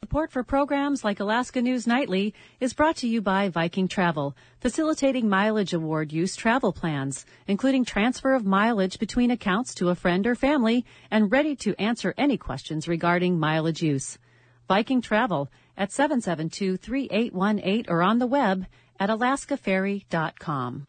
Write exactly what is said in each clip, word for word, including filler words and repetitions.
Support for programs like Alaska News Nightly is brought to you by Viking Travel, facilitating mileage award use travel plans, including transfer of mileage between accounts to a friend or family, and ready to answer any questions regarding mileage use. Viking Travel at seven seven two, three eight one eight or on the web at alaska ferry dot com.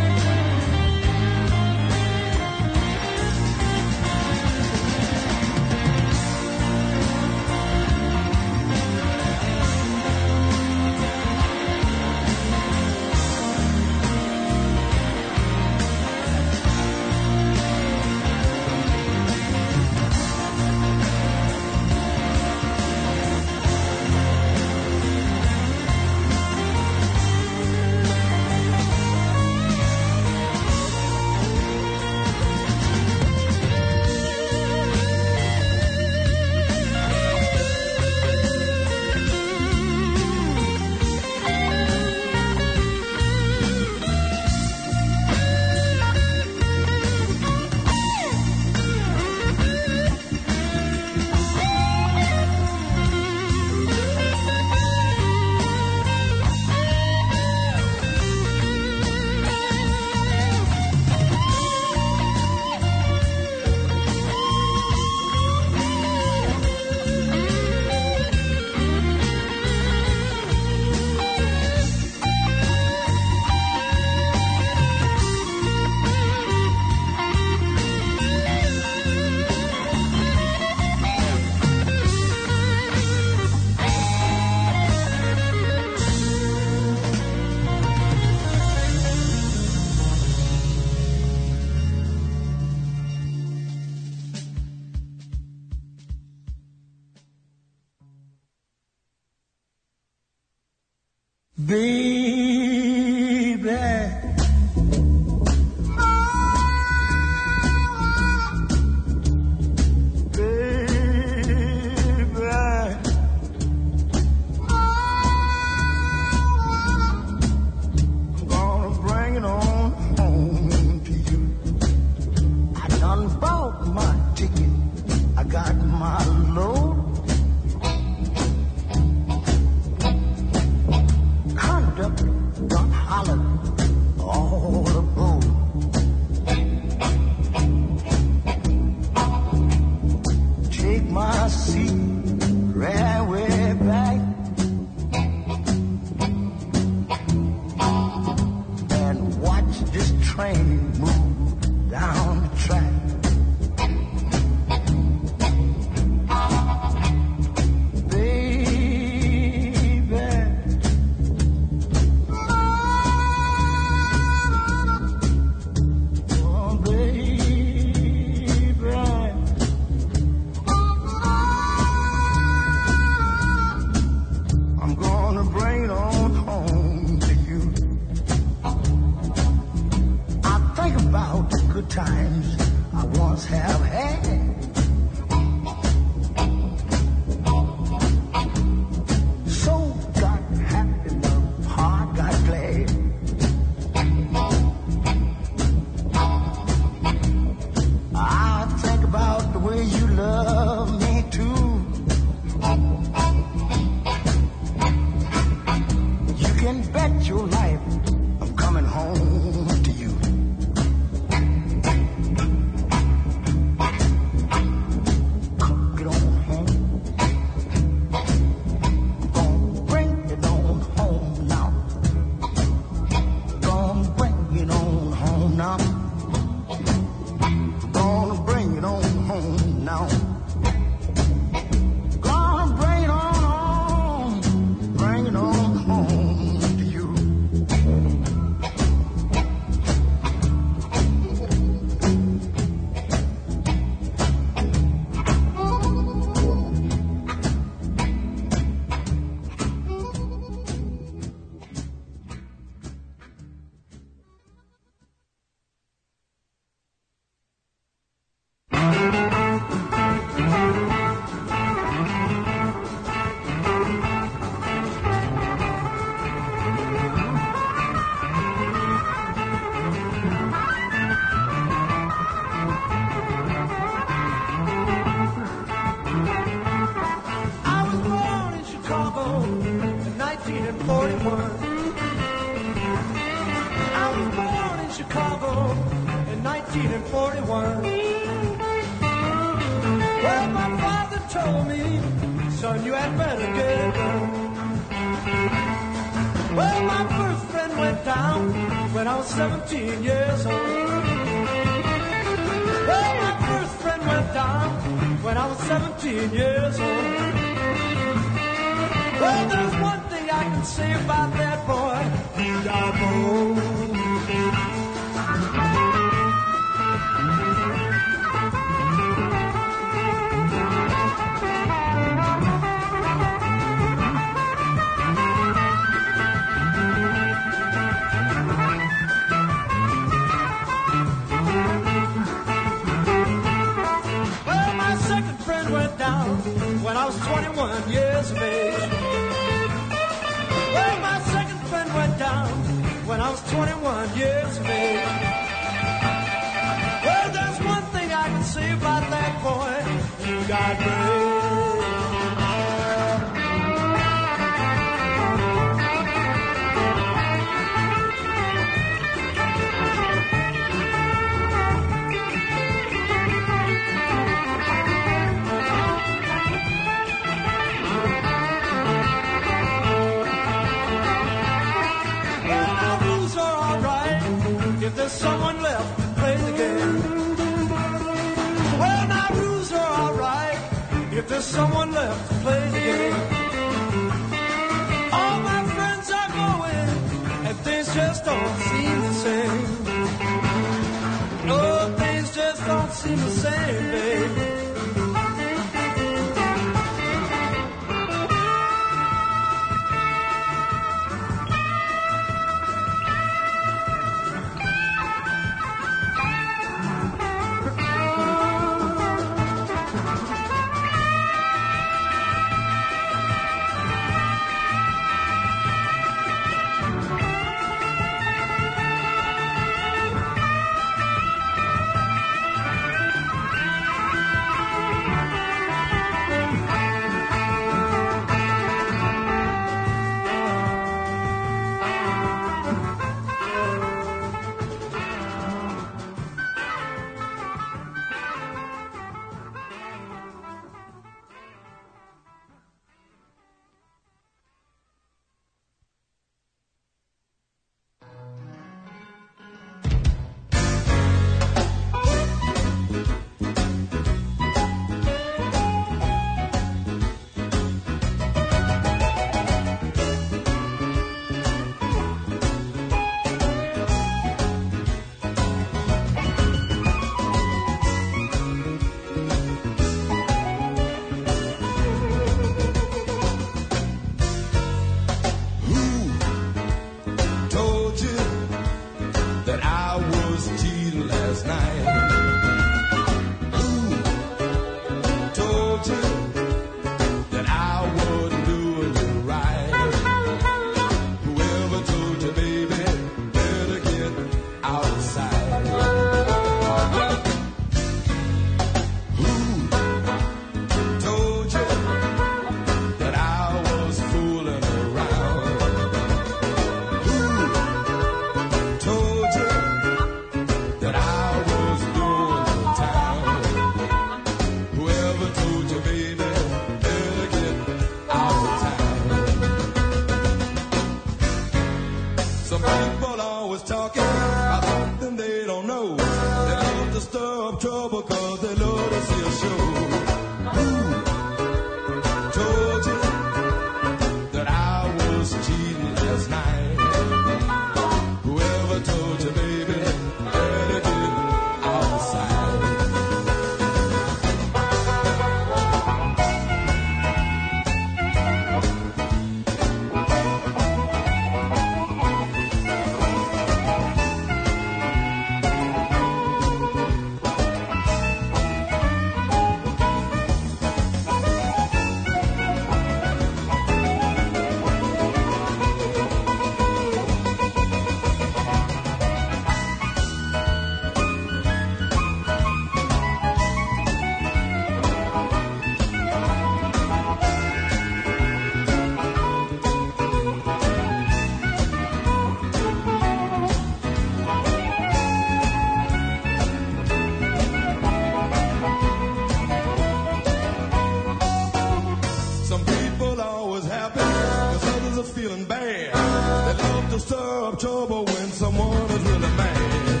feeling bad. They love to stir up trouble when someone is really mad.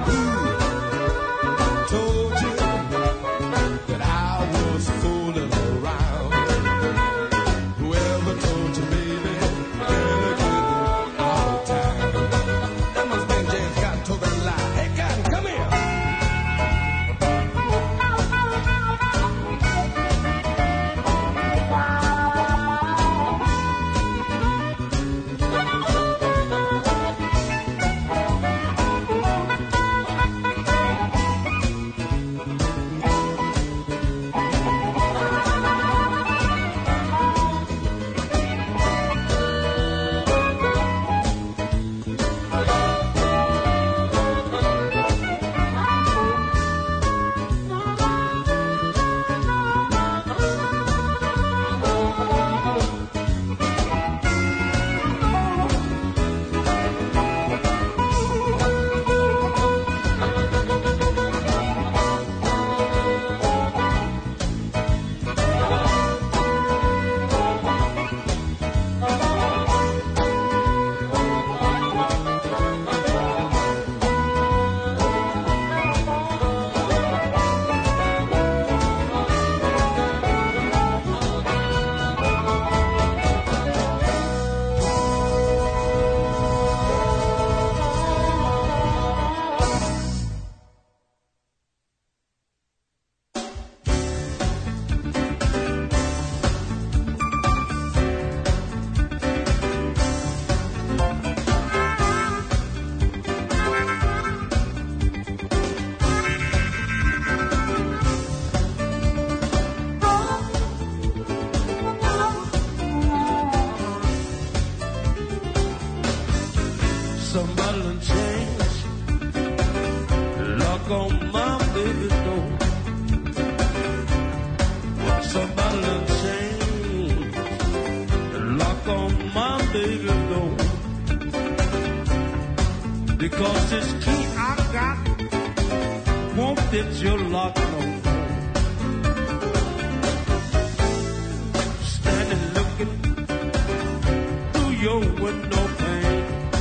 Who told you that I was fooling around? Whoever told you, baby, better get out of town. That must be James Cotton told that lie. Hey, Cotton, come here. Somebody done changed the lock on my baby's door. Somebody done changed the lock on my baby's door. Because this key I got won't fit your lock no more. Standing looking through your window pane.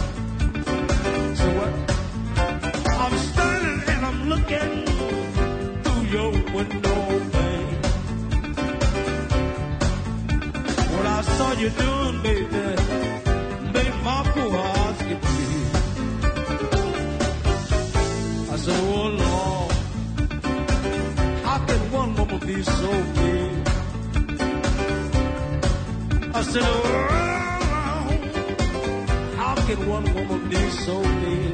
I'm standing and I'm looking through your window pane. What I saw you doing, baby, made my poor heart skip a beat. I said, oh Lord, how can one woman be so mean? I said, oh Lord, how can one woman be so mean?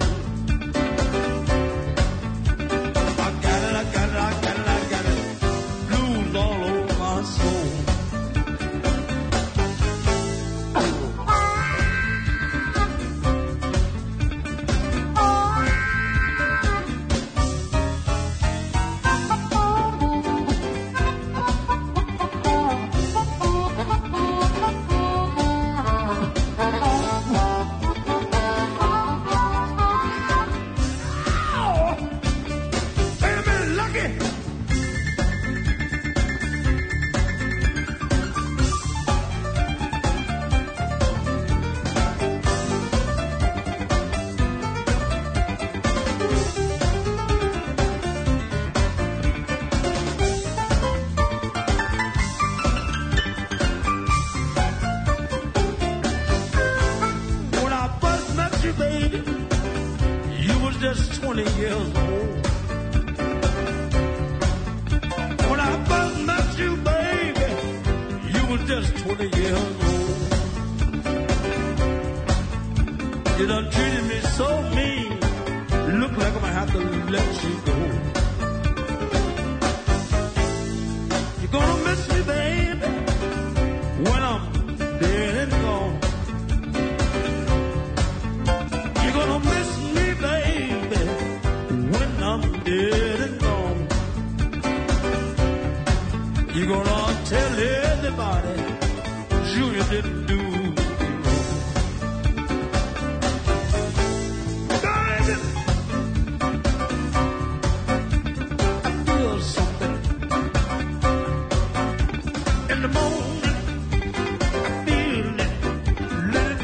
In the morning, I feel it, let it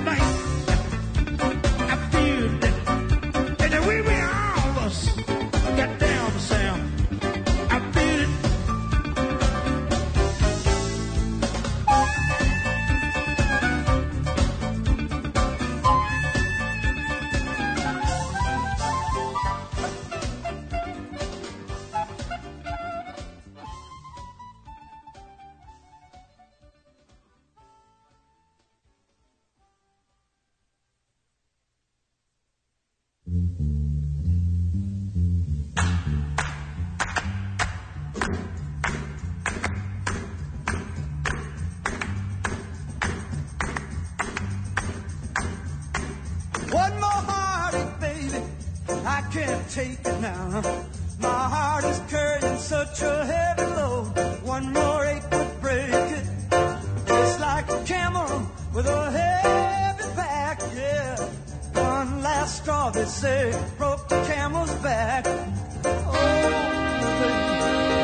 I can't take it now. My heart is carrying such a heavy load. One more ache would break it. It's like a camel with a heavy back, yeah. One last straw, they say, broke the camel's back. Oh, baby.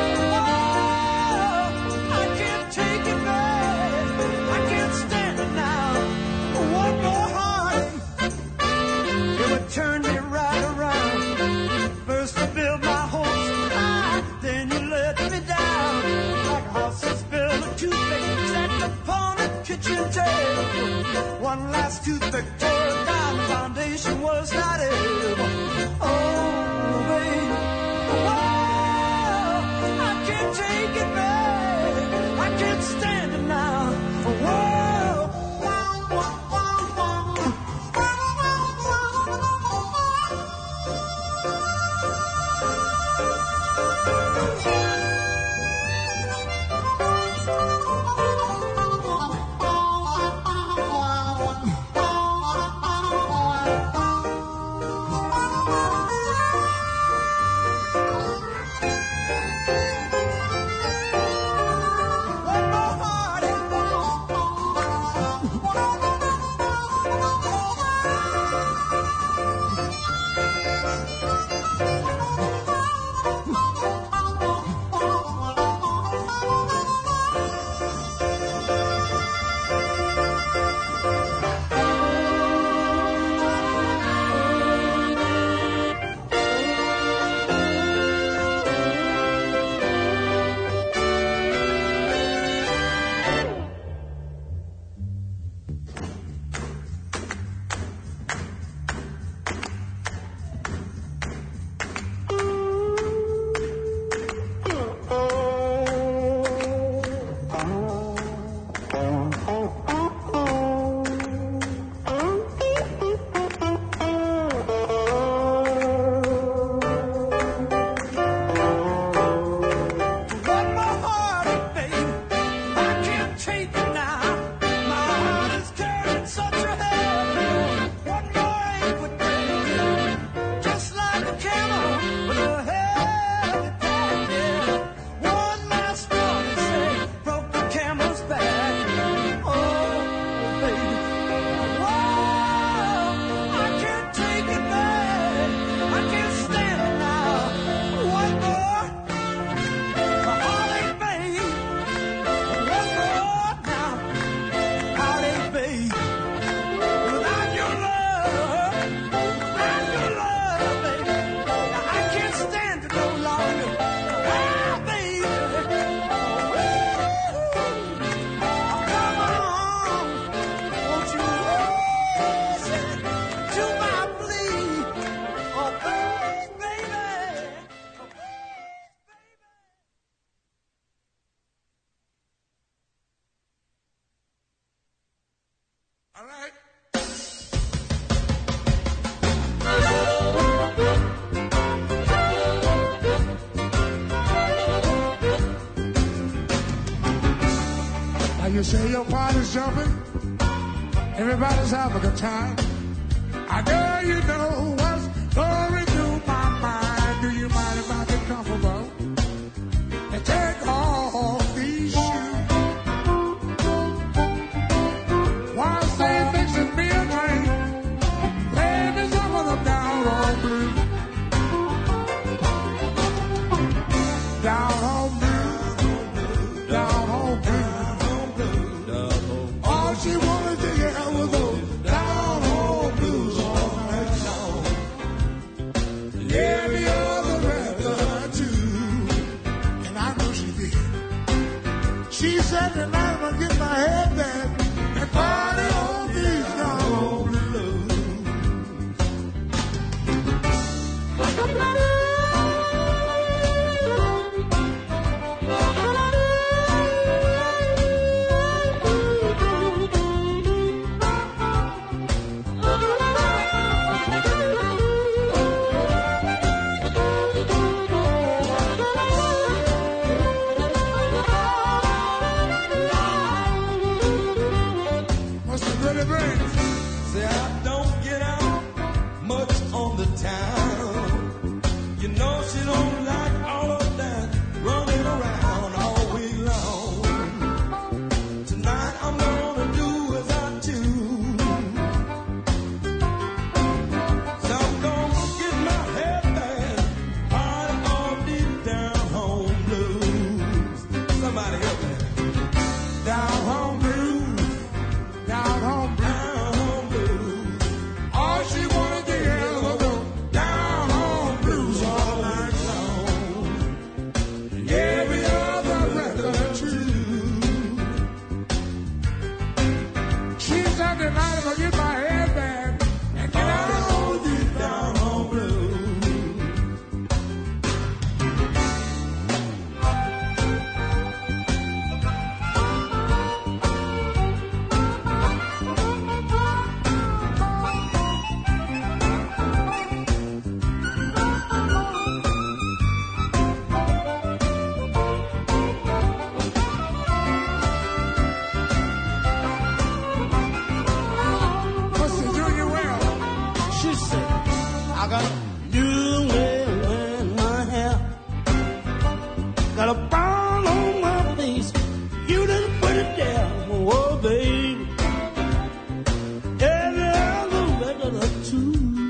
Oh, I can't take it back. I can't stand it now. One more heartache, it would turn me right around. First you build my hopes high, then you let me down. Like a house that's built of toothpick set upon a kitchen table. One last toothpick tore down, the foundation was not able. Oh, baby, oh, I can't take it back. I can't stand it now. Whoa. You say your party's jumping, everybody's having a good time. I know you know what's going through my mind. Do you mind if I get comfortable and take off these shoes? While they fixing me a drink, play me some of them down on blues. Down on blues, down on blues. She wanted to get out with those down home blues all night long. Every other record too, and I know she did. She said tonight I'm gonna get my head back and party on these down home Say I don't get out much on the town. put it down, oh baby. Every other record or two.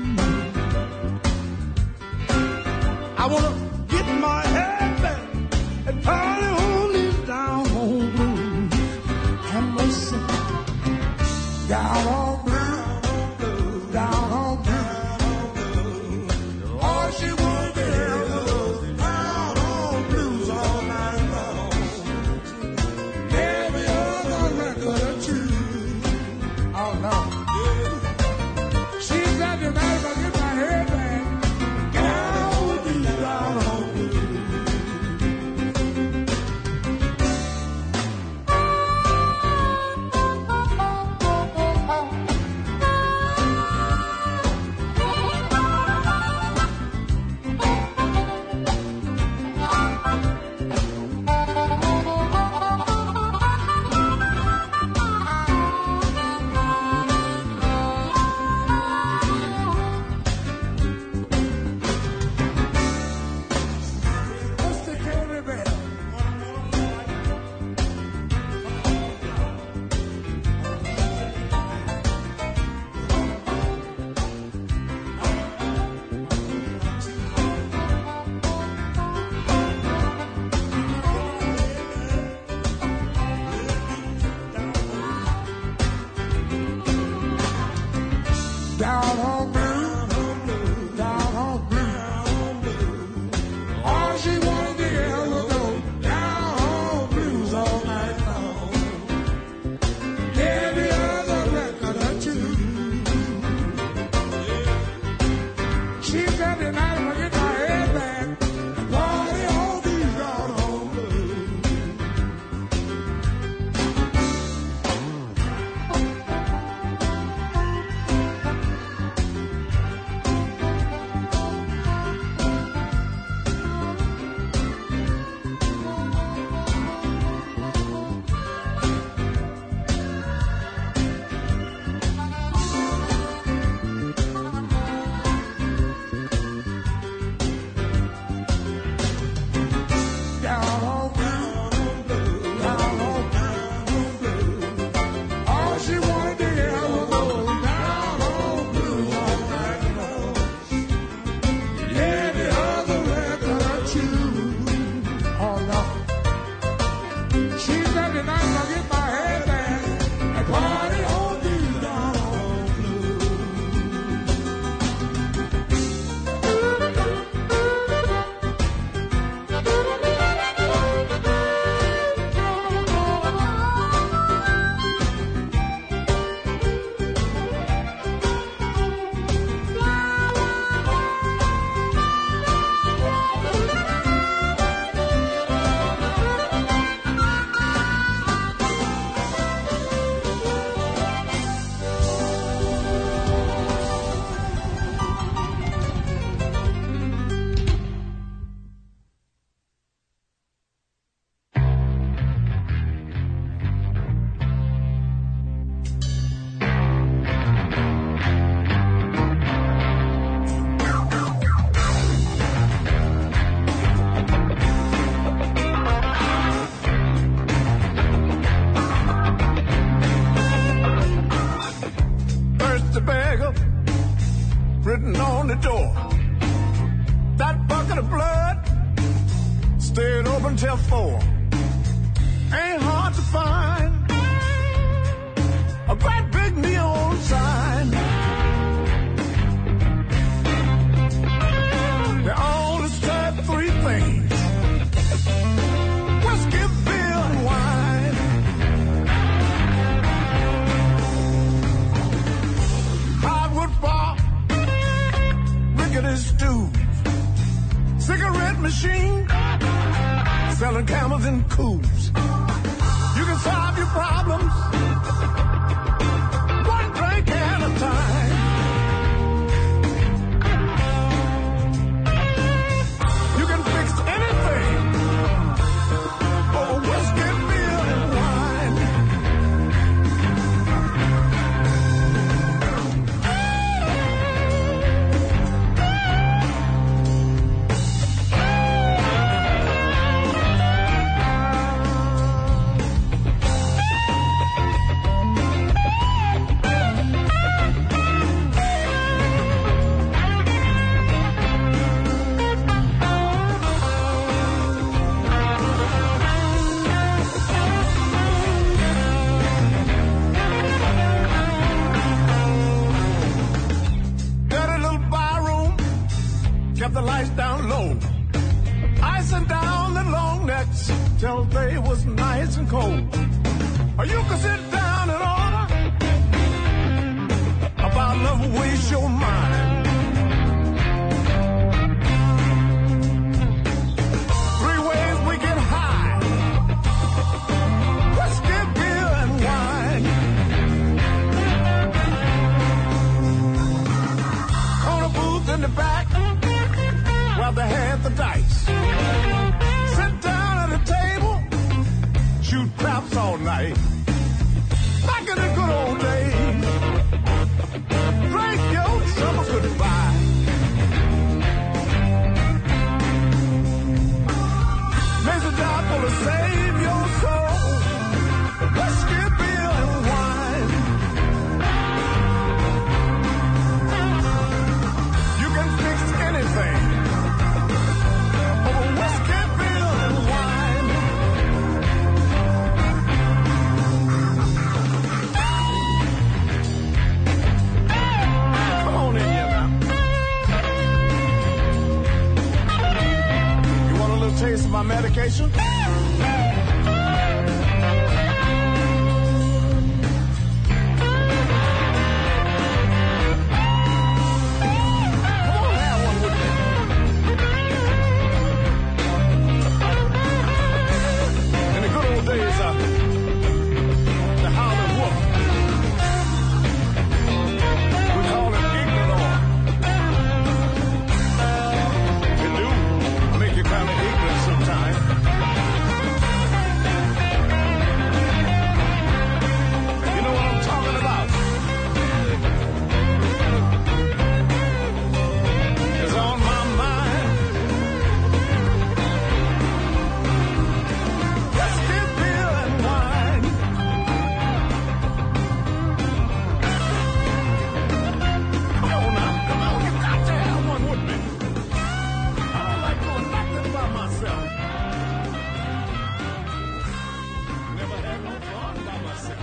I wanna get my head back and party on these down home blues. And listen, down home blues, down home blues. All she wanted to hear was down home blues all night long. Every other record or two. Oh no. She said tonight if I get my head back, down with these down home blues. What's the Kelly Bell? Down home blues, down home blues. All she wanted to hear was those down home blues all night long. Every other record or two. She said tonight if I get my head back, party on these down home blues. Down home blues, down home blues. All she wanted to hear was those down home blues all night long. Every other record or two. Oh no. She said tonight I'll get my head back and party on these down home blues. First the beggar written on the door. That bucket of blood stayed open till four. Ain't hard to find a great big neon sign. They only serve three things: whiskey, beer, and wine. Hardwood bar, rickety stew, cigarette machine, selling camels in cold. Or you can sit down and order about love waste your mind. Three ways we get high: whiskey, beer, and wine. Corner booth in the back, while they had the dice. Sit down at a table, shoot craps all night. Back in the good old days, drink your troubles goodbye. There's a job for to save your soul: whiskey, beer, and wine. You can fix anything over whiskey, beer, and wine. Come on in here now. You want a little taste of my medication? Come on, have one with me. In the good old days, uh, the Howlin' Wolf, we call it ignorant oil. It do make you kind of ignorant sometimes. You know what I'm talking about? It's on my mind. Whiskey, beer, and wine. Come on now, come on, you got to have one with me. I don't like doing nothing by myself. Never had no fun by myself.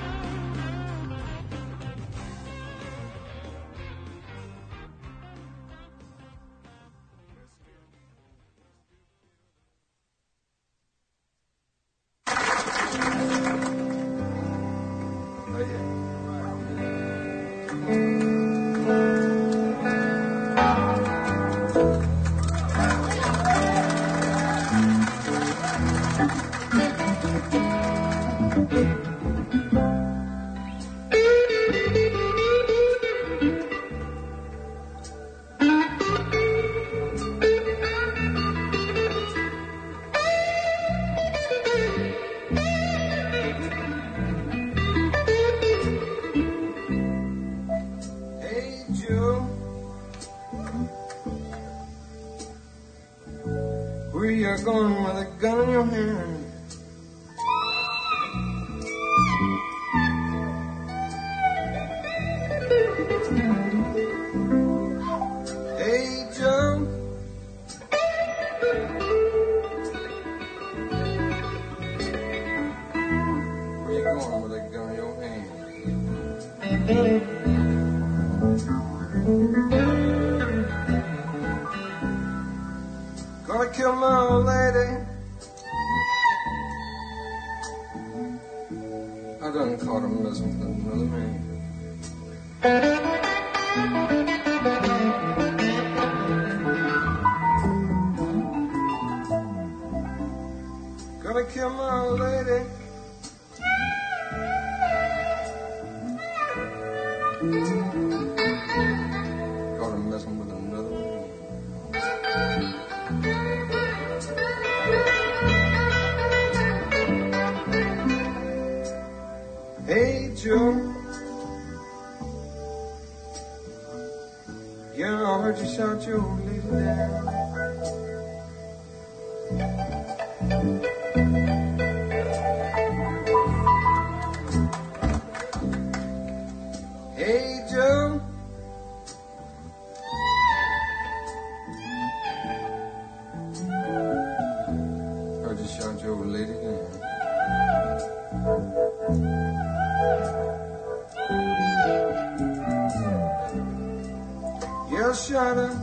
Hey Joe, where you going with a gun in your hand? Hey Joe, where you going with a gun in your hand? Gonna kill my old lady. I done caught her messing with another man. Gonna kill my old lady. Caught her messing with another man. Hey Joe, yeah, I heard you shout your old lady down. Hey Joe, heard you shout your old lady down. Yeah, shut up.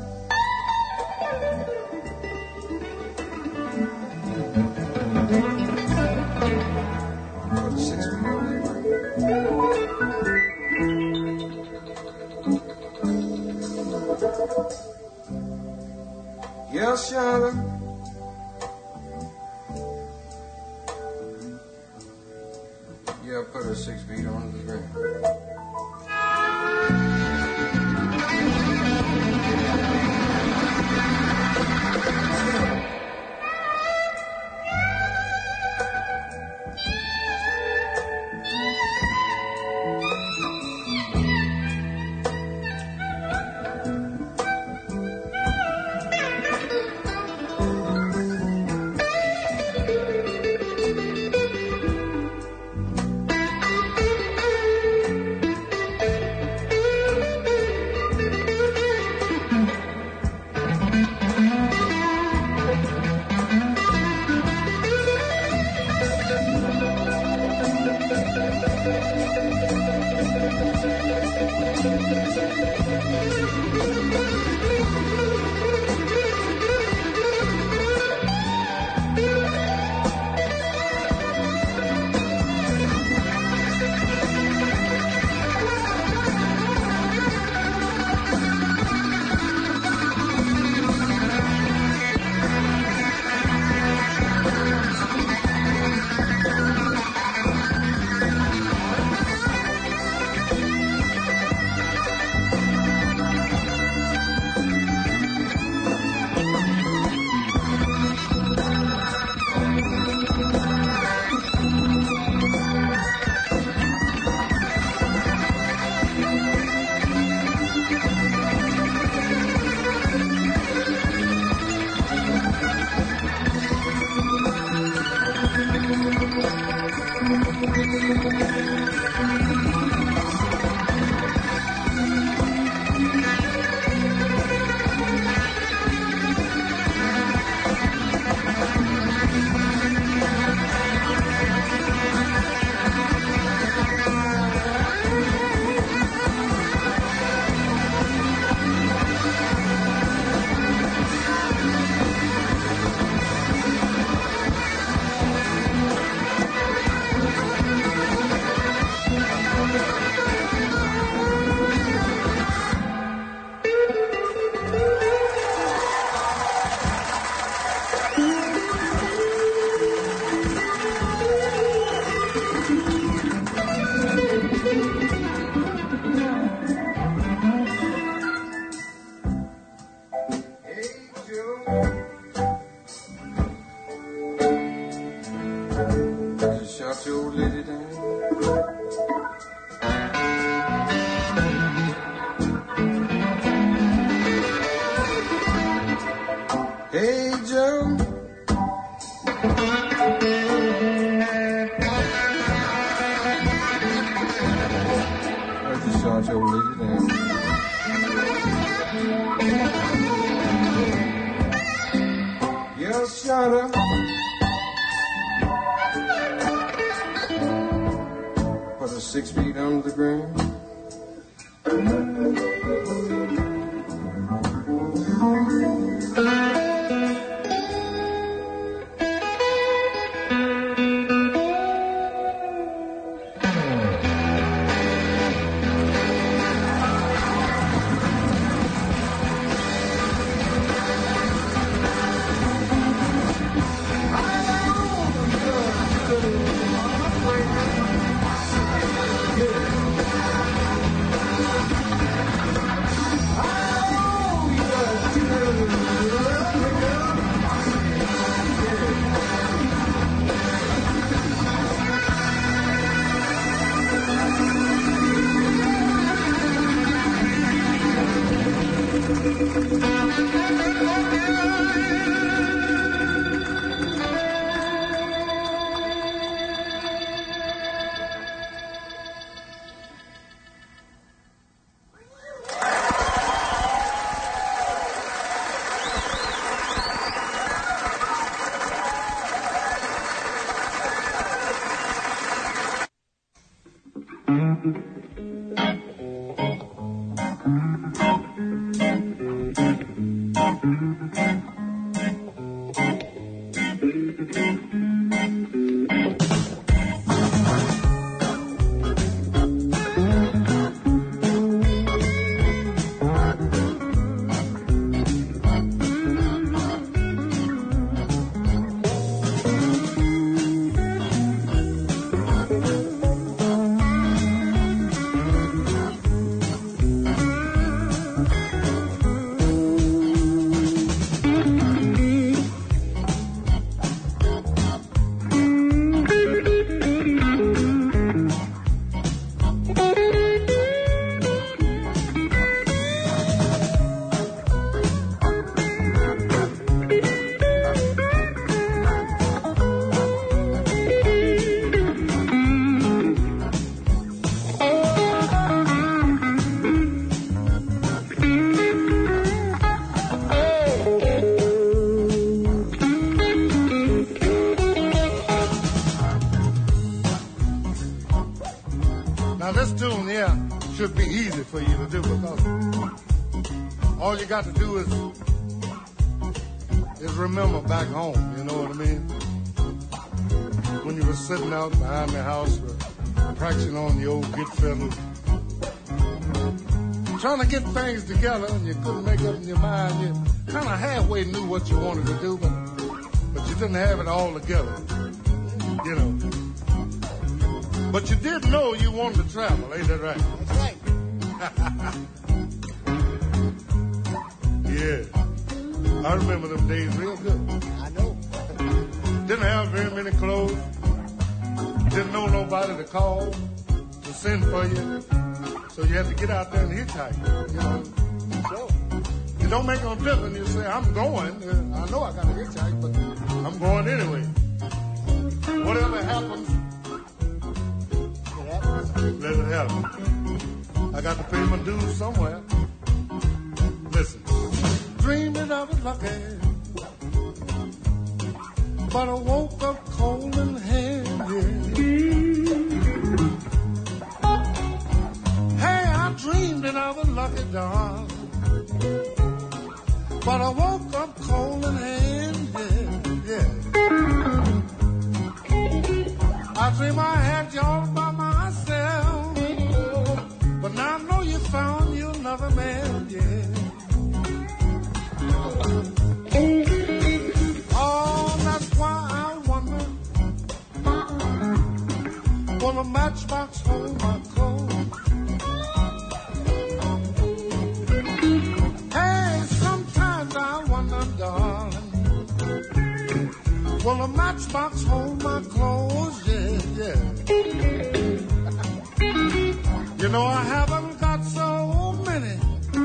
Yeah, Shana. Yeah, put her six feet on the ground. Six feet under the ground. Now this tune here should be easy for you to do because all you got to do is is remember back home, you know what I mean? When you were sitting out behind the house uh, practicing on the old git fiddle, trying to get things together and you couldn't make up in your mind. You kind of halfway knew what you wanted to do, but, but you didn't have it all together, you know. But you did know you wanted to travel, ain't that right? That's right. Yeah. I remember them days real good. I know. Didn't have very many clothes. Didn't know nobody to call, to send for you. So you had to get out there and hitchhike, you know. So it don't make no difference. You say, I'm going. Uh, I know I got to hitchhike, but I'm going anyway. Whatever happens, let it happen. I got to pay my dues somewhere. Listen. Dreaming I was lucky, but I woke up cold in hand, yeah. Hey, I dreamed that I was lucky, darling, but I woke up cold in hand, yeah, yeah. I dream I had you all by myself, but now I know you found you another man, yeah. Oh, that's why I wonder, will a matchbox hold my clothes? Hey, sometimes I wonder, darling, will a matchbox hold my clothes? Yeah, yeah. You know I haven't got so many,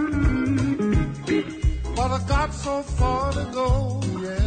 but I got so far to go, yeah.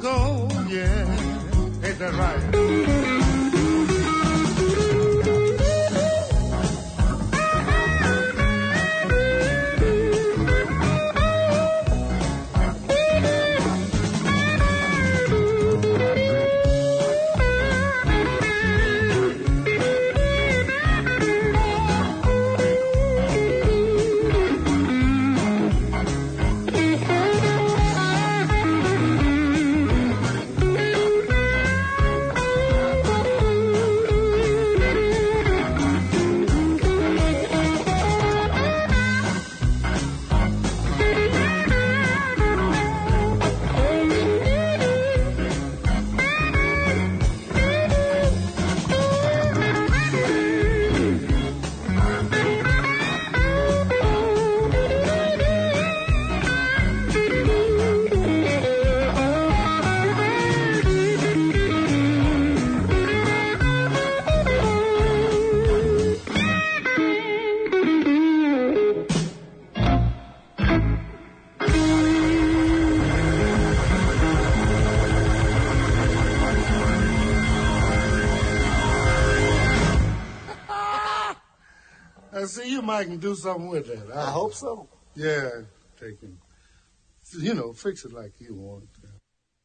Ain't that right? I see you, Mike, can do something with that. I, I hope so. Yeah, take him. You know, fix it like you want it to.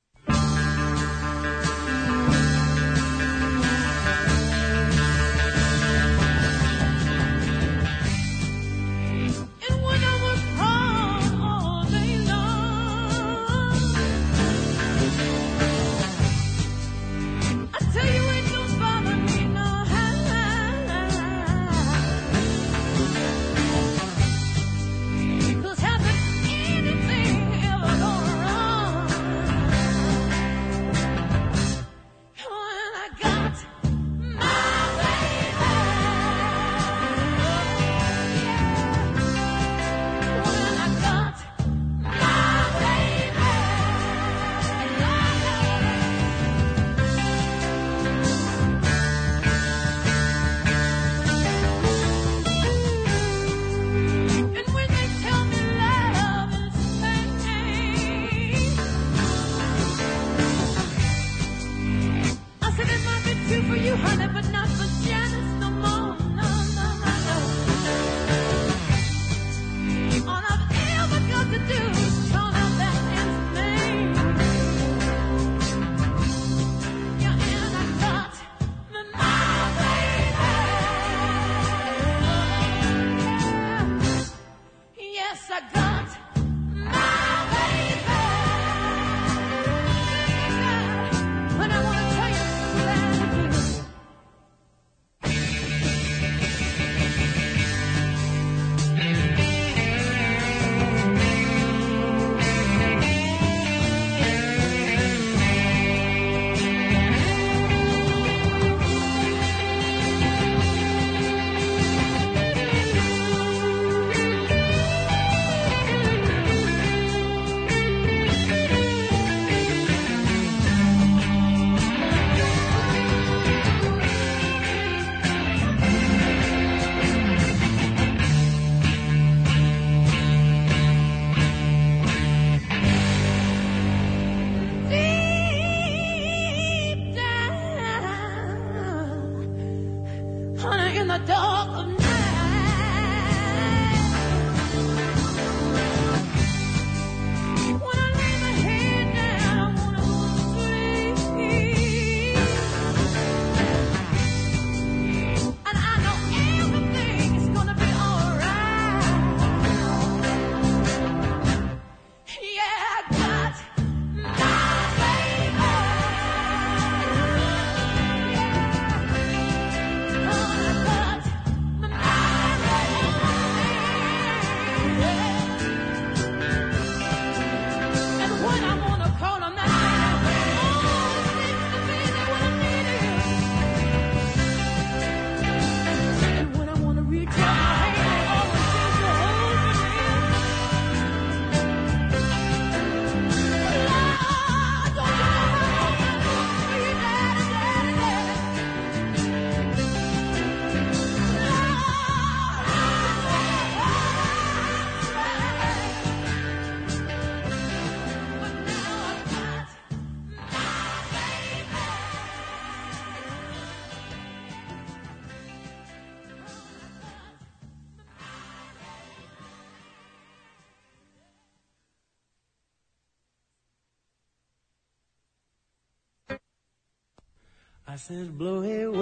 I said, blow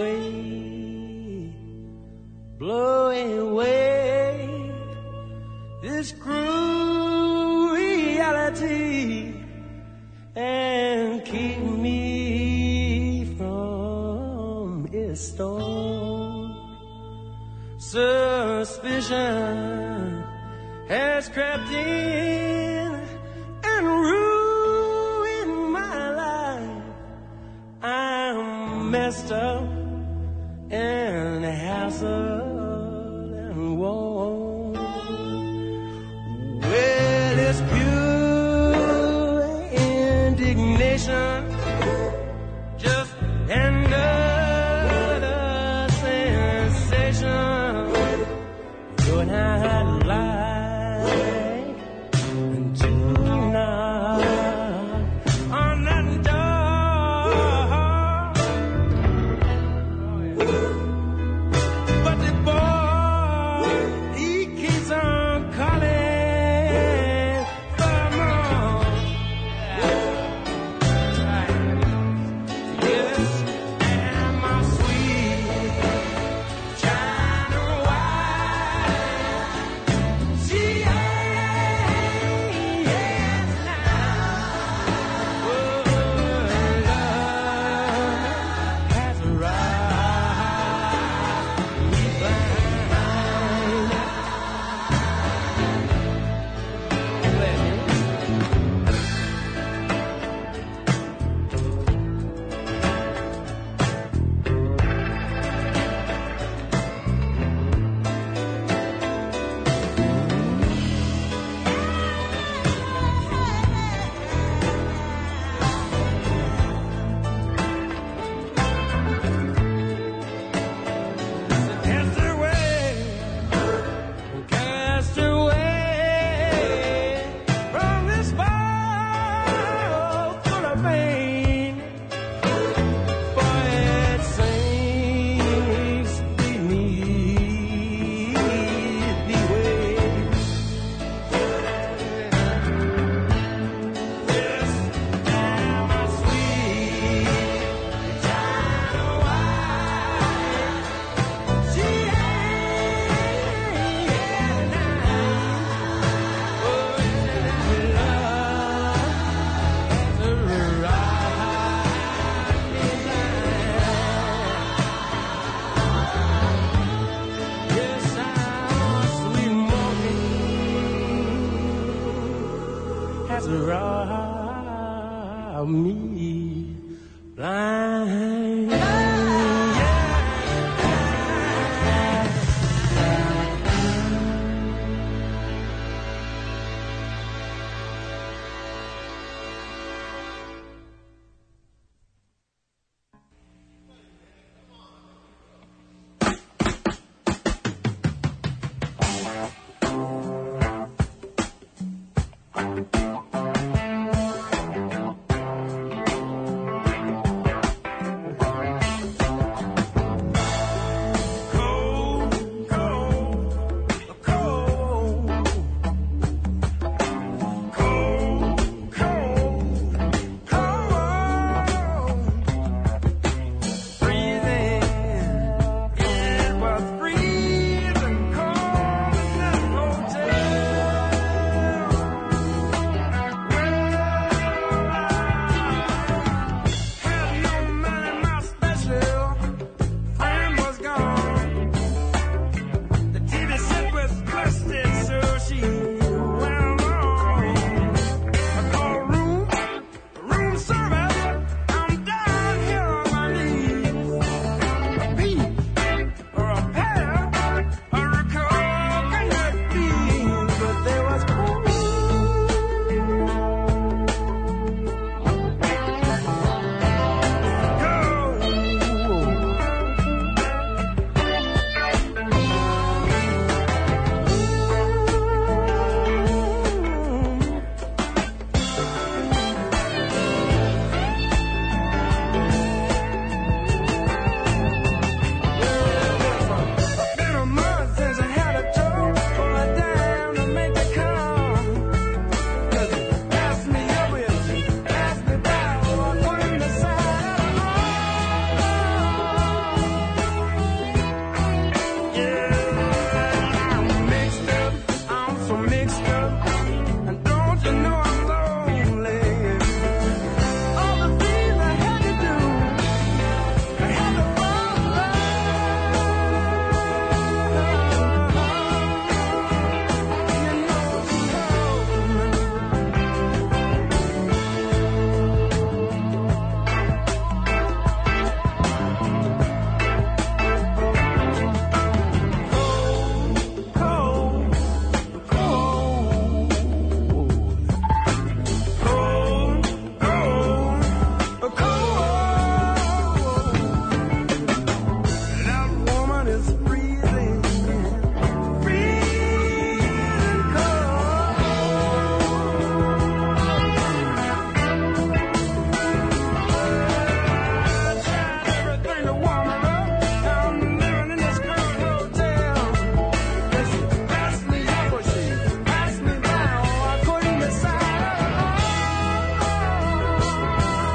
away, blow away this cruel reality and keep me from its storm. Suspicion has crept in and ruined my life. I'm messed up and hassled and worn. Well, it's pure indignation, just another sensation. You're not lying tonight on that door, but the boy of me blind.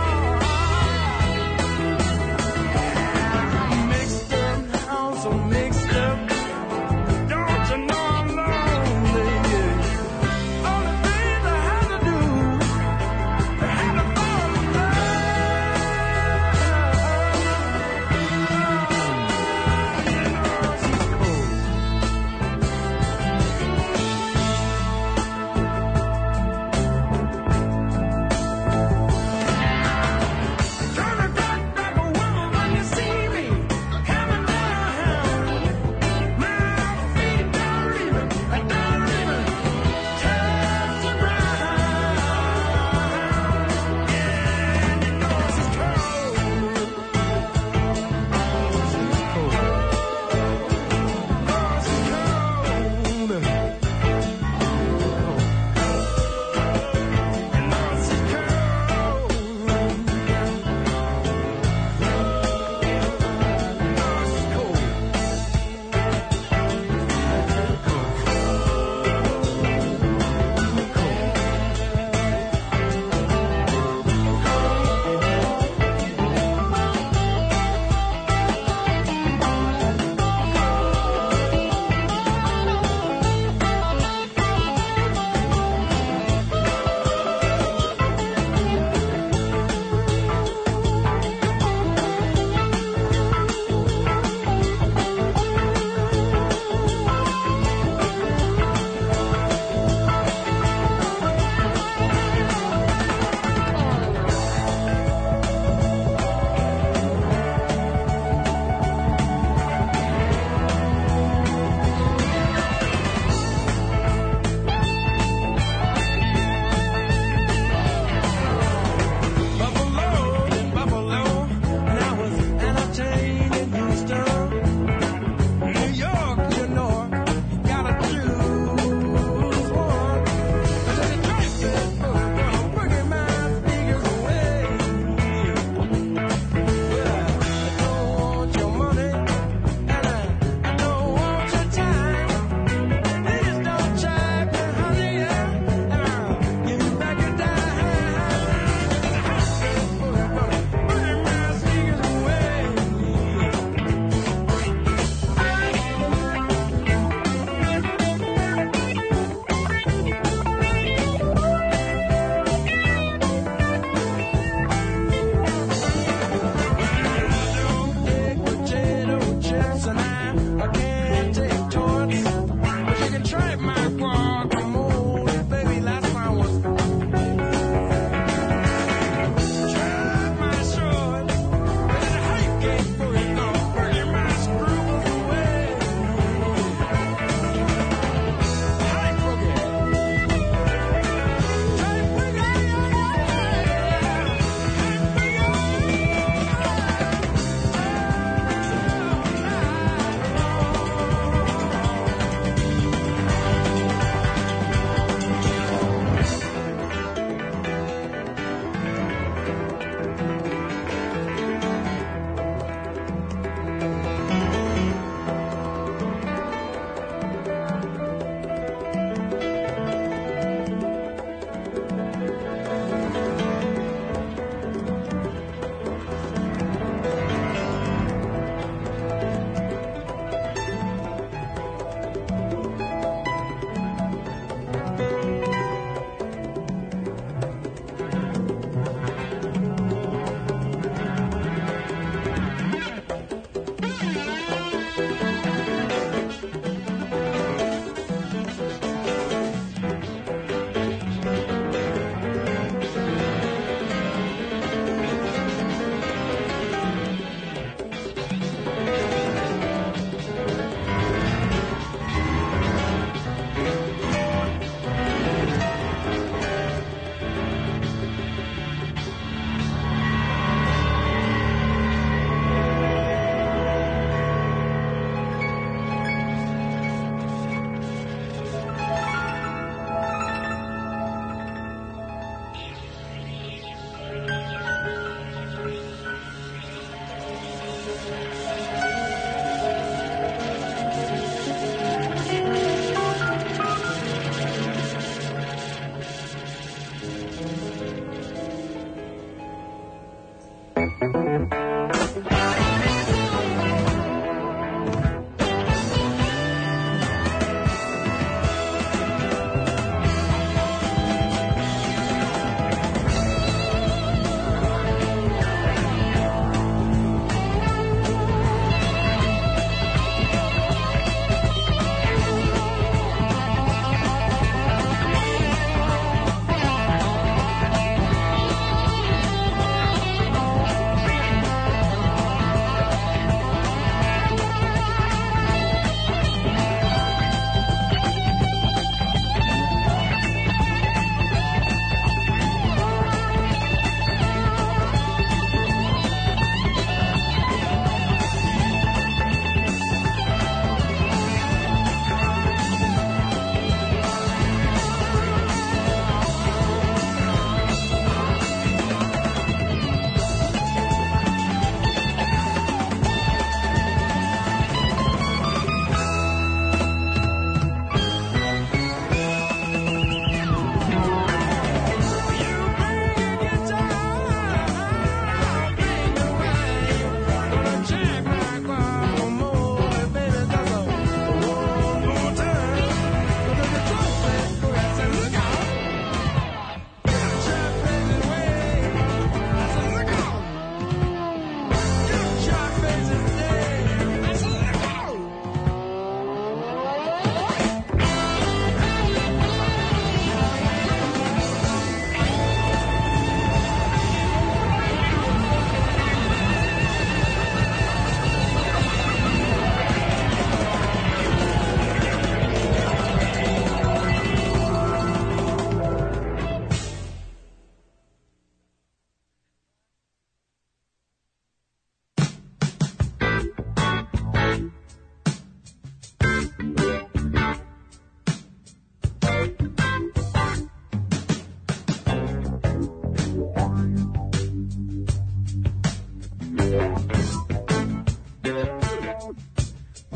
So mixed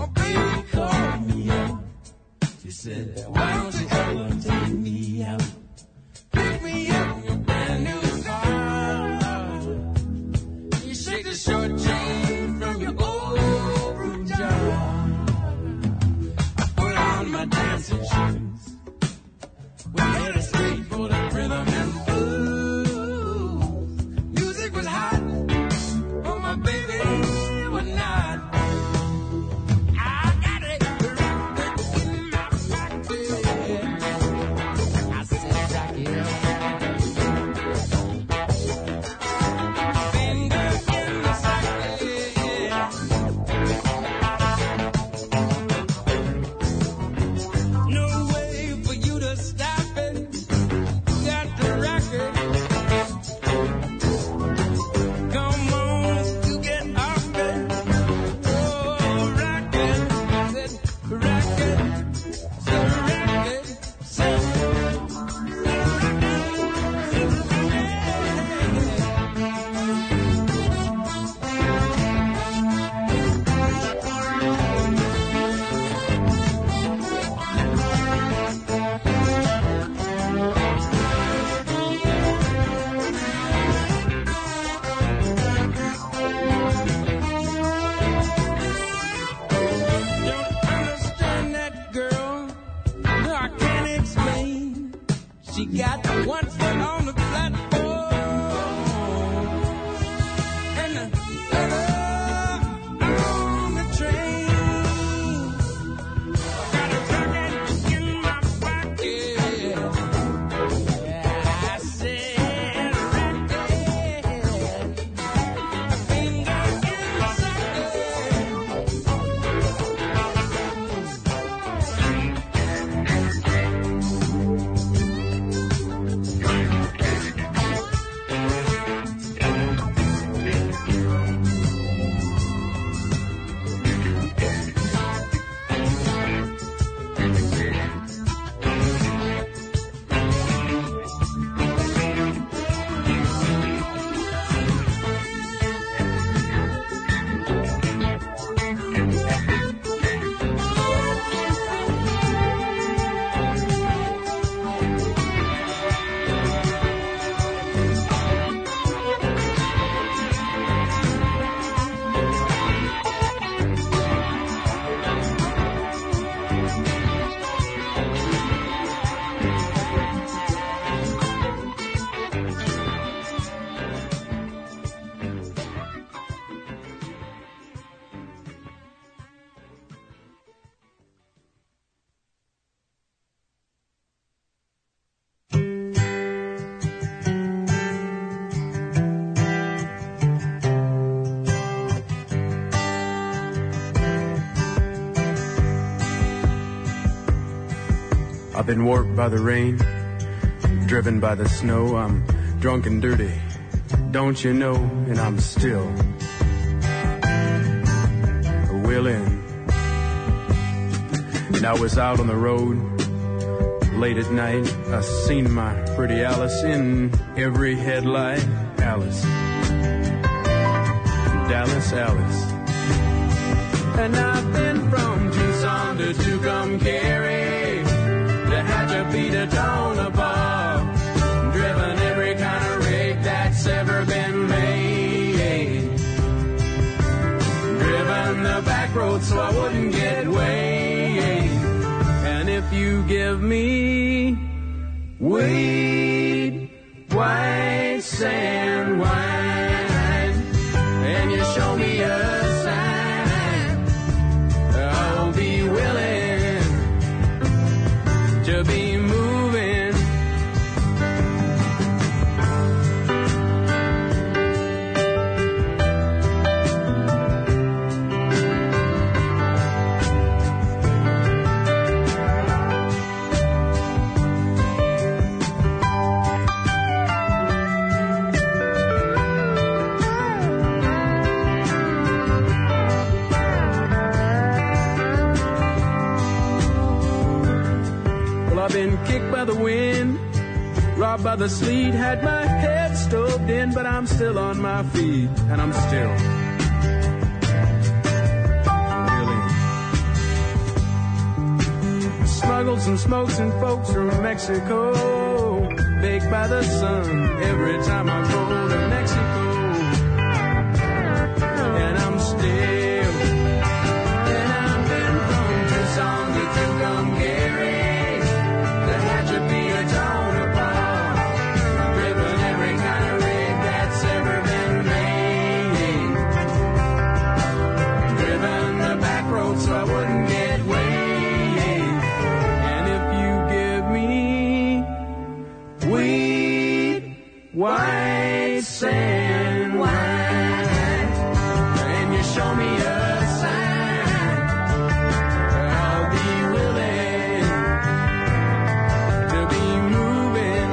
baby called me up. She said, why don't you ever take me out? Pick me up in your brand new car. You shake the short chain from your old fruit jar. I put on my dancing shoes. We headed straight for the rhythm and blues. Music was hot, but my baby was not. I got it in my pocket. I said, rock it up. Finger in the socket. No way for you to stop it. Got to rock it. Come on, you get off it. Oh, rock it. Said, rock it. Said, rock it. Said, don't understand that girl. No, I can't explain. She got one foot on the platform and the other on the train. Got a rocket in my pocket. I said, rocket. A finger in the socket. I've been warped by the rain, driven by the snow. I'm drunk and dirty, don't you know? And I'm still willing. And I was out on the road late at night. I seen my pretty Alice in every headlight. Alice, Dallas, Alice. And I've been from Tucson to Tucumcari, to Hatchapee to Tonopah, driven every kind of rig that's ever been made, driven the back road so I wouldn't get weighed. And if you give me weed, white sand wine, and you show me a sign, I'll be willing to be moving. I've been kicked by the wind, robbed by the sleet, had my head stoved in, but I'm still on my feet, and I'm still willing. Smuggled some smokes and folks from Mexico, baked by the sun every time I go to Mexico. And I'm still, and I've been from Tucson to Tucumcari, the Tehachapi to Tonopah, driven every kind of rig that's ever been made, driven the back road so I wouldn't get weighed. And if you give me weed, white sand wine, and you show me a sign, I'll be willing to be moving.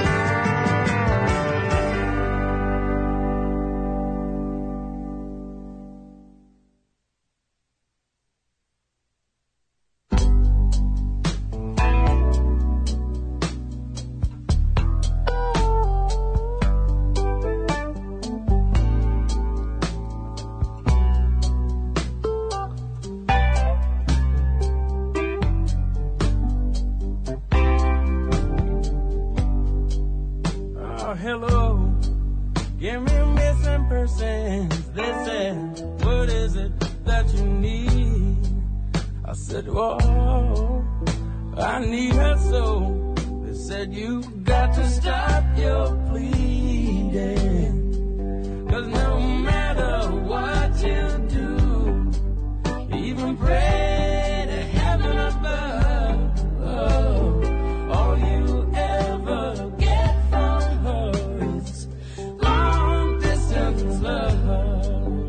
Oh, hello. Give me missing persons. They said, what is it that you need? I said, whoa, I need her so. They said, you got to stop your pleading. 'Cause no matter what you do, even pray to heaven above, oh, all you ever get from her is long distance love.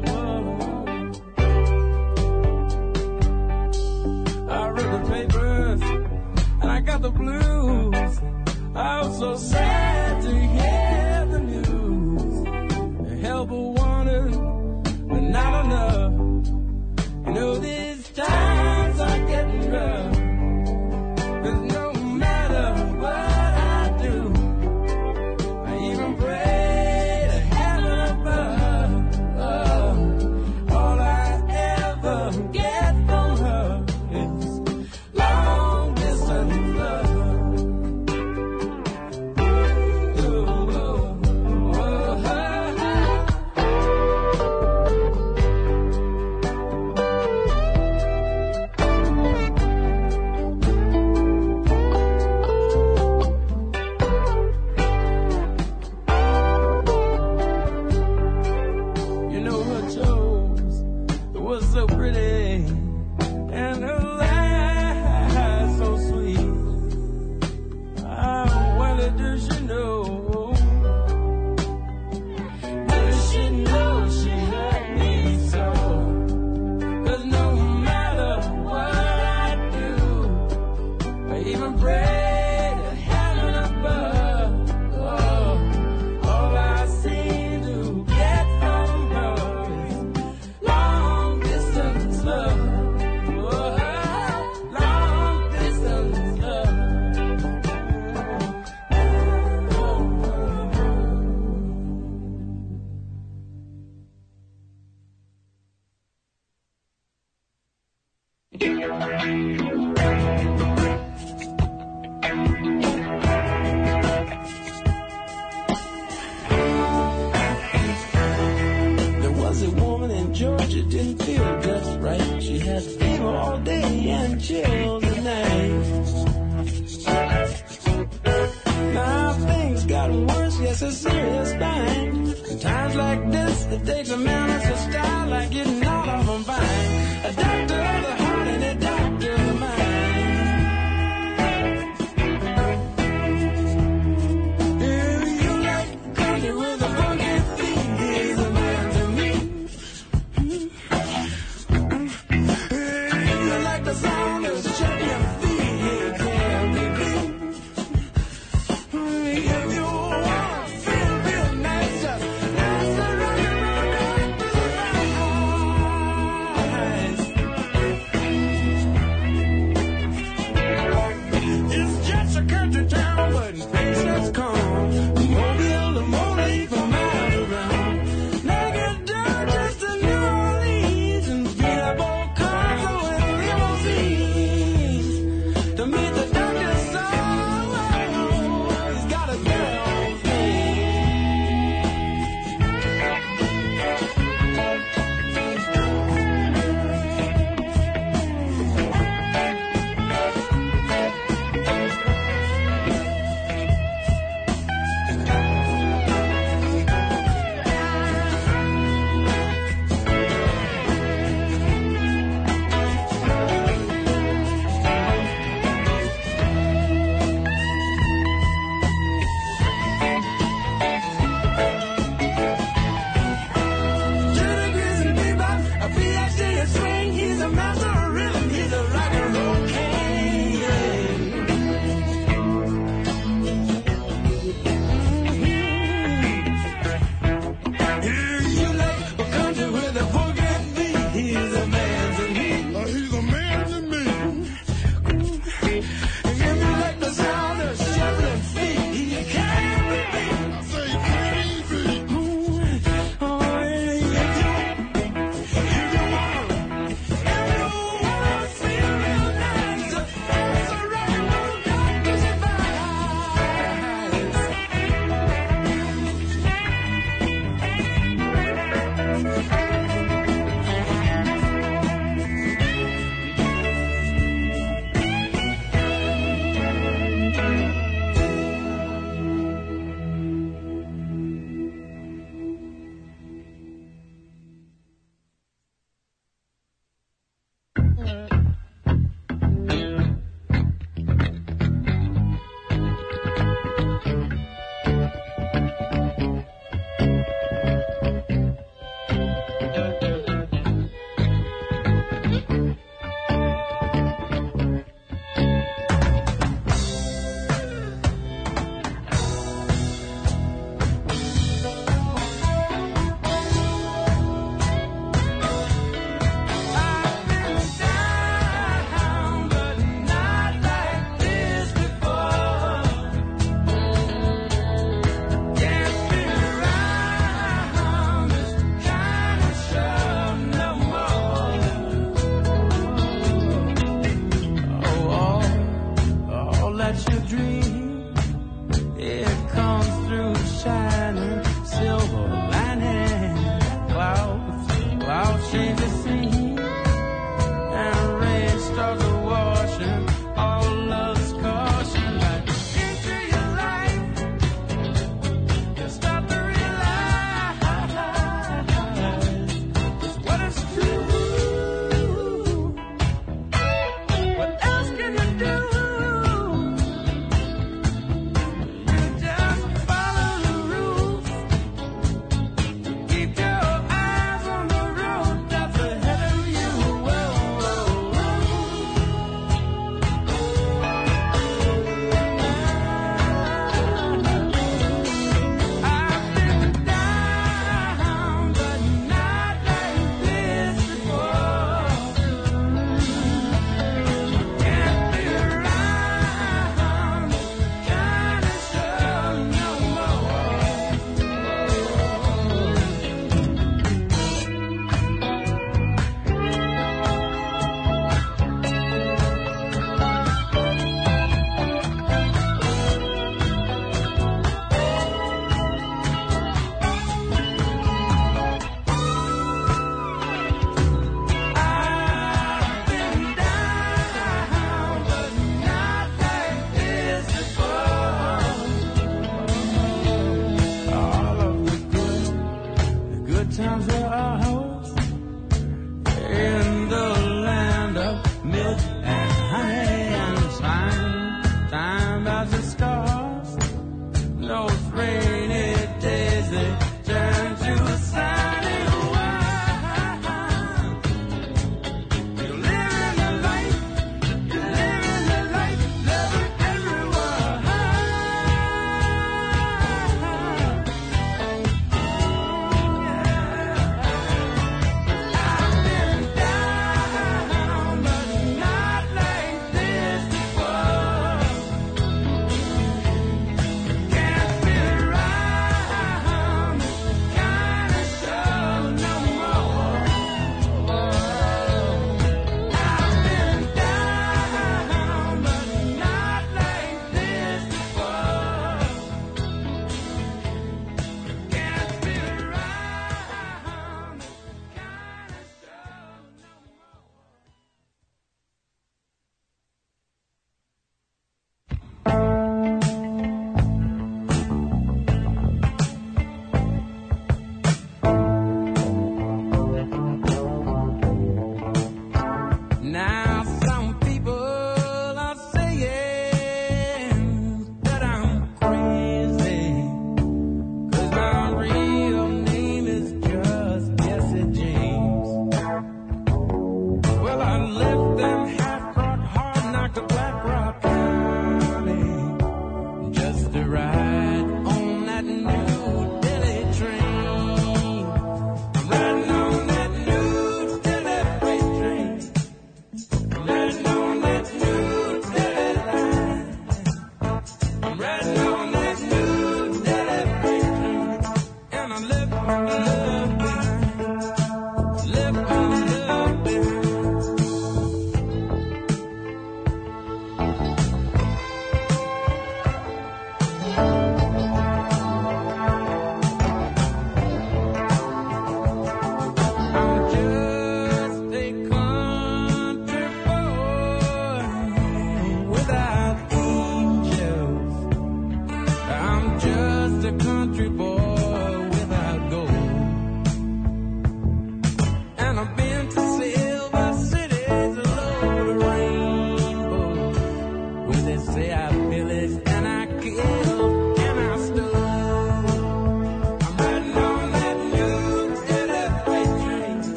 I read the papers and I got the blues. I was so sad to hear the news. Help wanted, but not enough. You know these times are getting rough. 'Cause no matter what I do, I even pray to heaven above, oh, all I ever get from her is long distance love. Oh, oh, oh, oh. You know her toes, it was so pretty, and her lies so sweet. Ah, well, does she know? Does she know she hurt me so? 'Cause no matter what I do, I even pray to heaven above, oh, all I seem to get from her is long distance love. Oh, long distance love. There was a woman in Georgia, didn't feel just right. She had fever all day and chills at night. Now things got worse, yes, a serious bind. In times like this, it takes a man that's a style like getting out of a bind. A doctor of the heart and a doctor of the mind. If you like country with a funky beat, he's a man to me. If you like the sound of shaking your feet, he can be beat. If you wanna feel real nice, just dance around the road.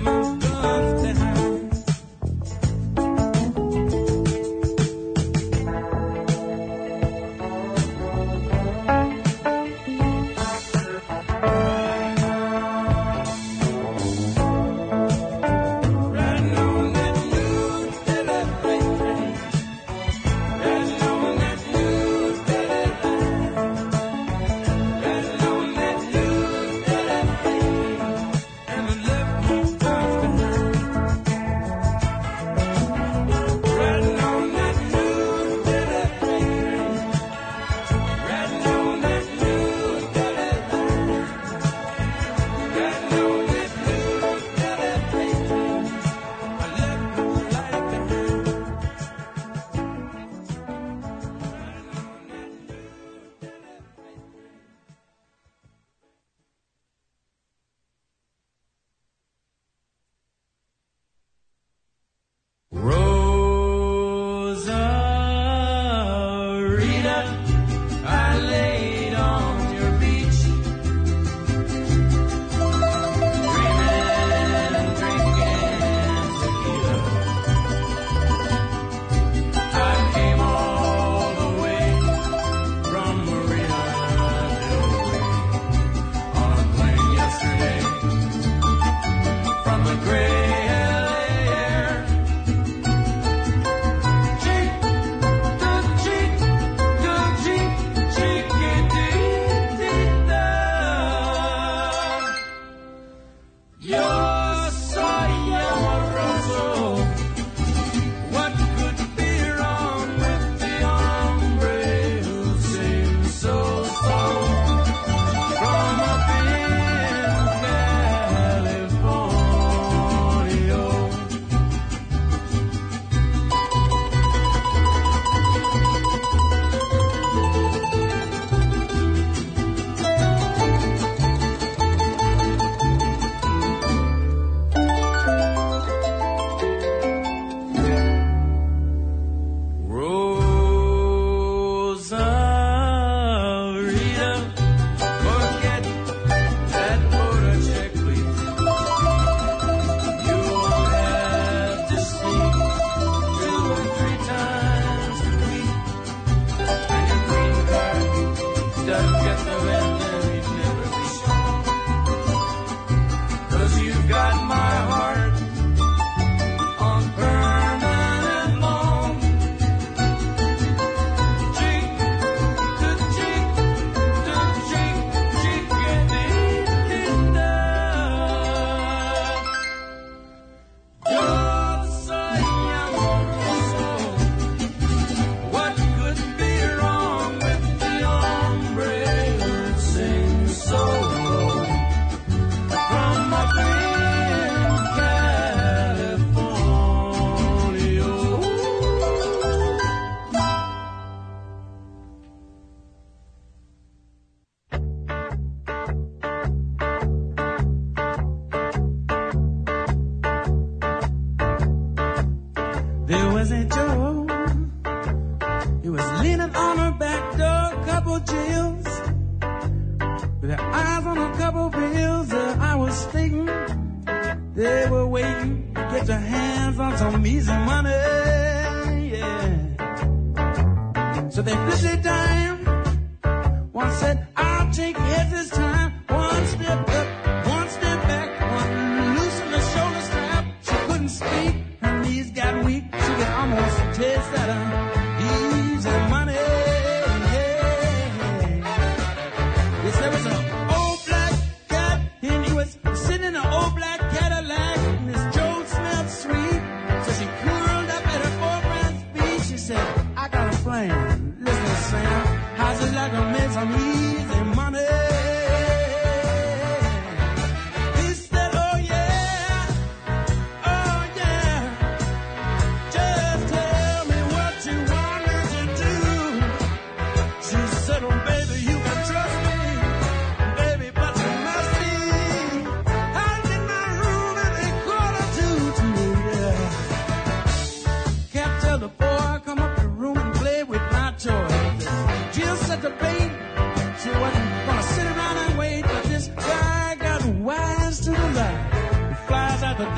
How's it like a miss on easy money?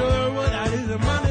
door without his money.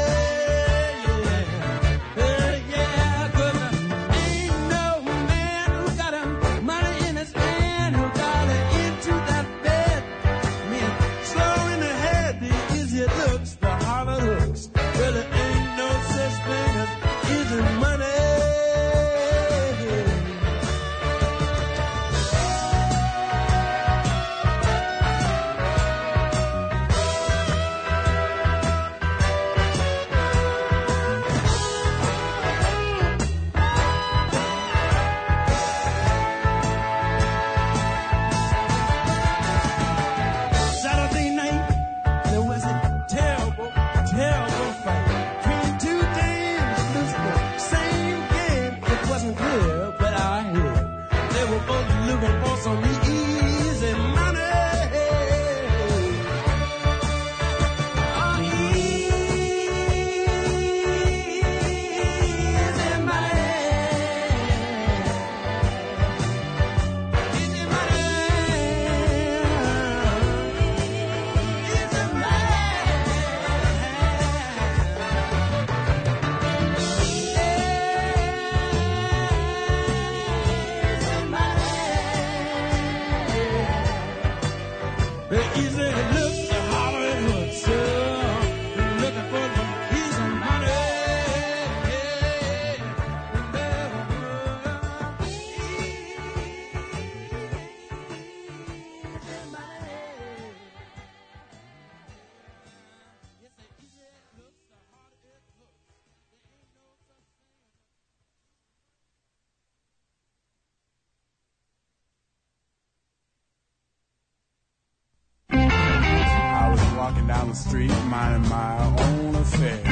The street, minding my own affair,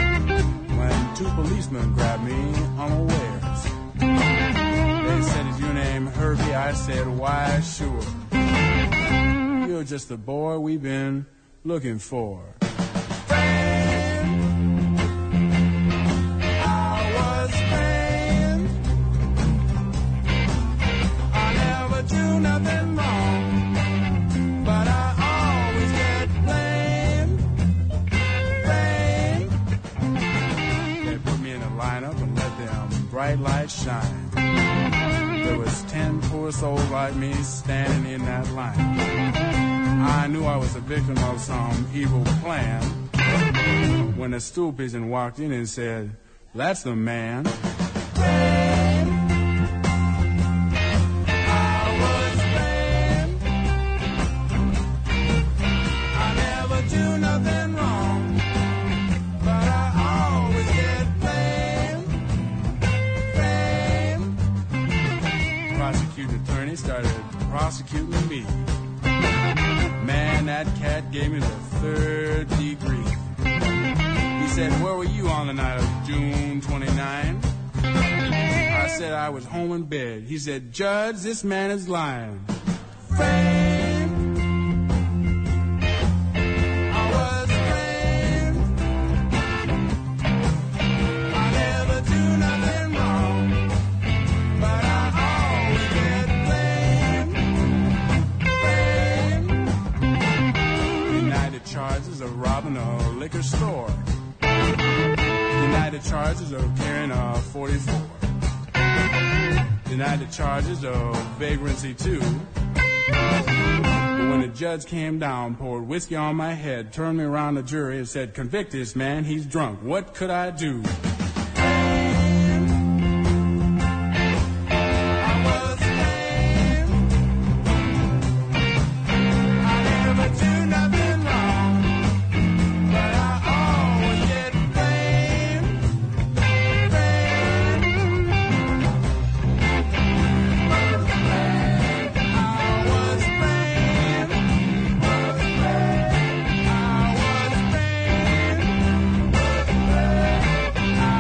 when two policemen grabbed me unawares. They said, "Is your name Herbie?" I said, "Why, sure. You're just the boy we've been looking for." Friend, I was friend. I never do nothing wrong, but I always get blamed. Lineup and let them bright lights shine. There was ten poor souls like me standing in that line. I knew I was a victim of some evil plan when a stool pigeon walked in and said, "That's the man." Started prosecuting me. Man, that cat gave me the third degree. He said, "Where were you on the night of June twenty-ninth?" I said, "I was home in bed." He said, "Judge, this man is lying." Friend, I was friend. I never do nothing wrong, but I always get charges of robbing a liquor store. United charges of carrying a forty-four. United charges of vagrancy too. But when the judge came down, poured whiskey on my head, turned me around the jury and said, "Convict this man, he's drunk. What could I do?" I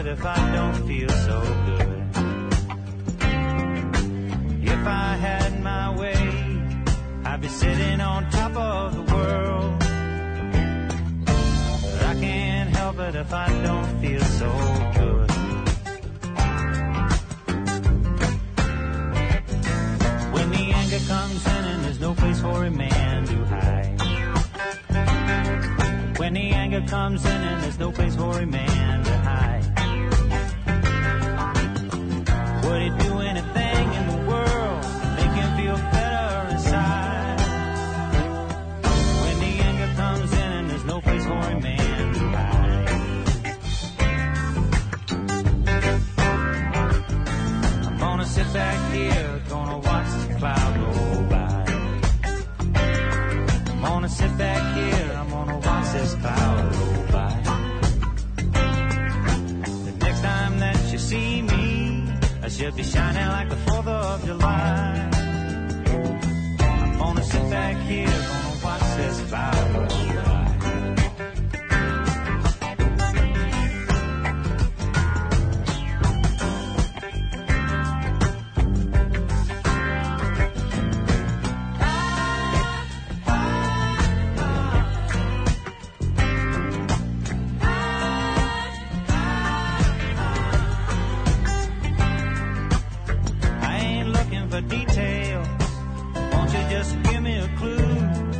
if I don't feel so good. If I had my way, I'd be sitting on top of the world. But I can't help it if I don't feel so good. When the anger comes in and there's no place for a man to hide. When the anger comes in and there's no place for a man to hide. Would it do anything in the world to make him feel better inside? When the anger comes in and there's no place for a man to hide. I'm gonna sit back here, gonna watch the cloud go by. I'm gonna sit back here, I'm gonna watch this cloud go by. The next time that you see me, I should be shining like the fourth of July. I'm gonna sit back here, gonna watch this cloud go by. Details, won't you just give me a clue?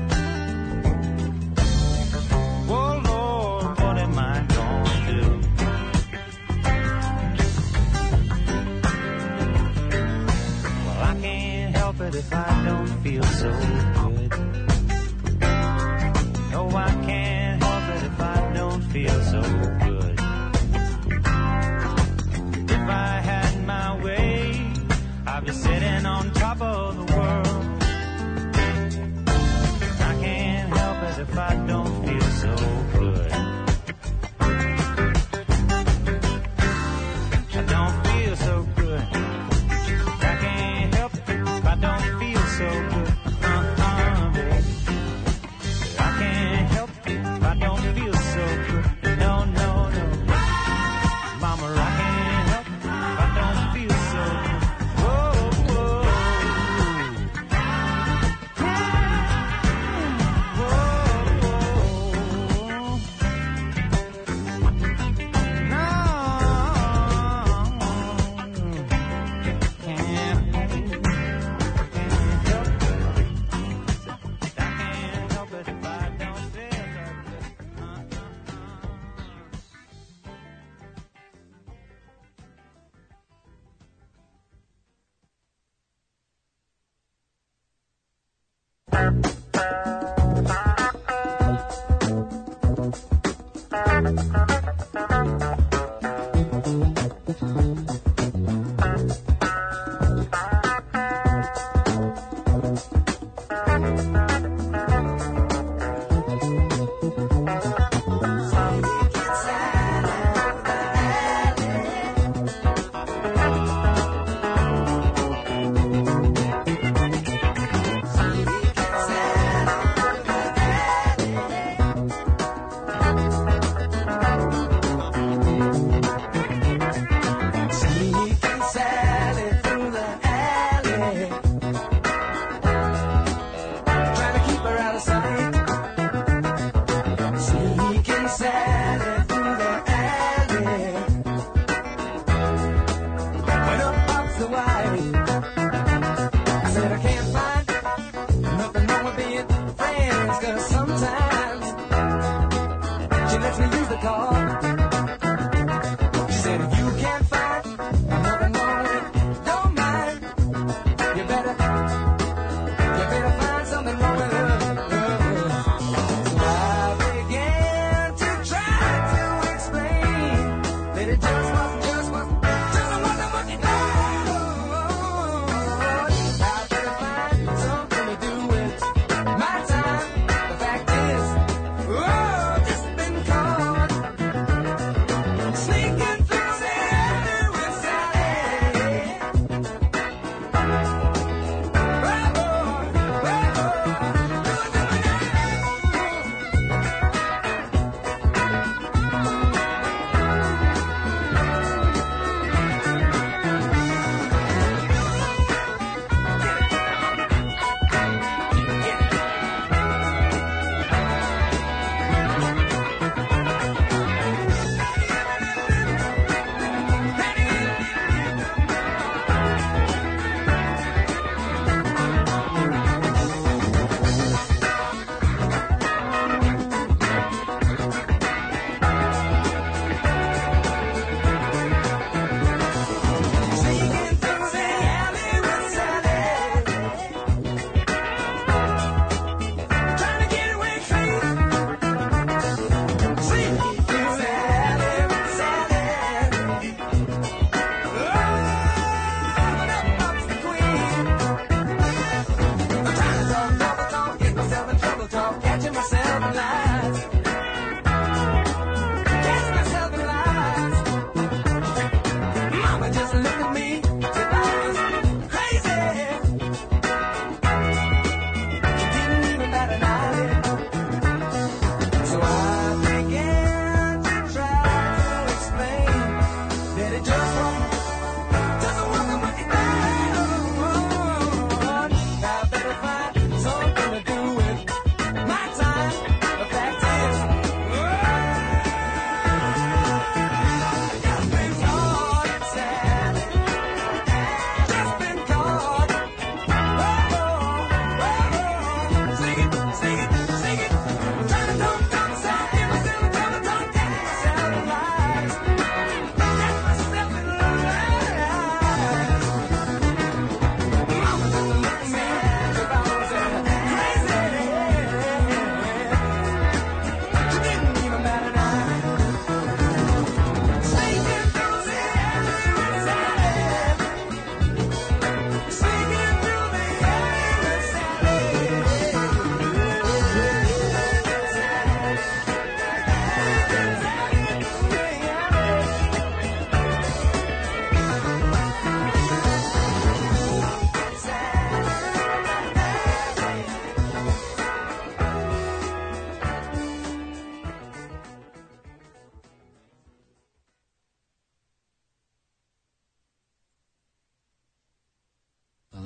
Oh Lord, what am I gonna do? Well, I can't help it if I don't feel so good. No, I can't help it if I don't feel so good. If I had my way, I'd be sitting on top of the world. I can't help it if I don't feel so good. I don't feel so good. I can't help it if I don't feel so good. Uh-uh, baby. I can't help it if I don't feel so good. No, no, no. Mama, I can't help it if I don't feel so good.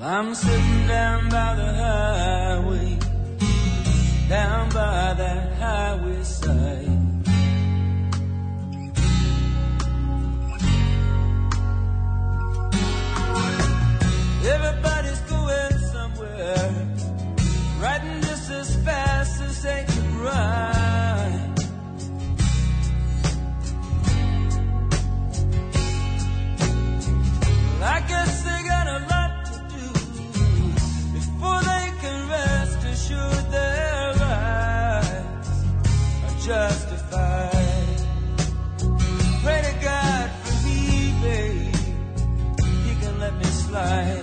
I'm sitting down by the highway, down by that highway side. Everybody's going somewhere, riding just as fast as they can ride. Well, I guess they got a lot to do before they can rest assured their rights are justified. Pray to God for me, babe, He can let me slide.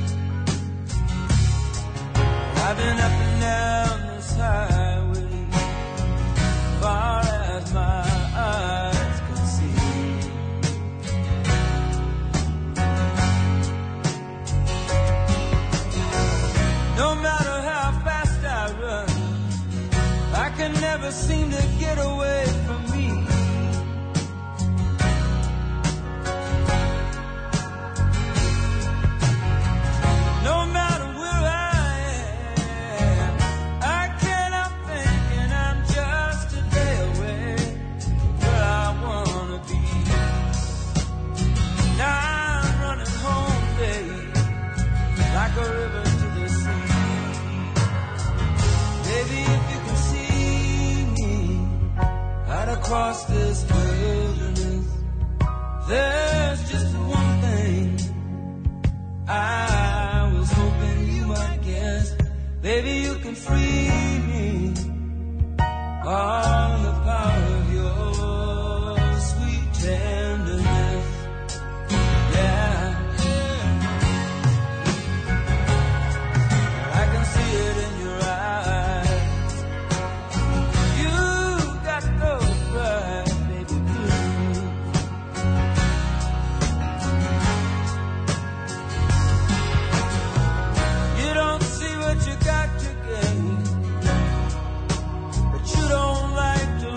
I've been up and down this highway, far as my eyes can see. No matter how fast I run, I can never seem to get away from me. No matter where I am, I cannot think, and I'm just a day away from where I wanna be. Now I'm running home, babe, like a river to the sea. Baby, if you can see me out across this wilderness, there's just one thing I was hoping you might guess. Baby, you can free me, all the power of your sweet tenderness. Yeah, I can see it in your eyes. You got those bright baby blues. You don't see what you got to gain, but you don't like to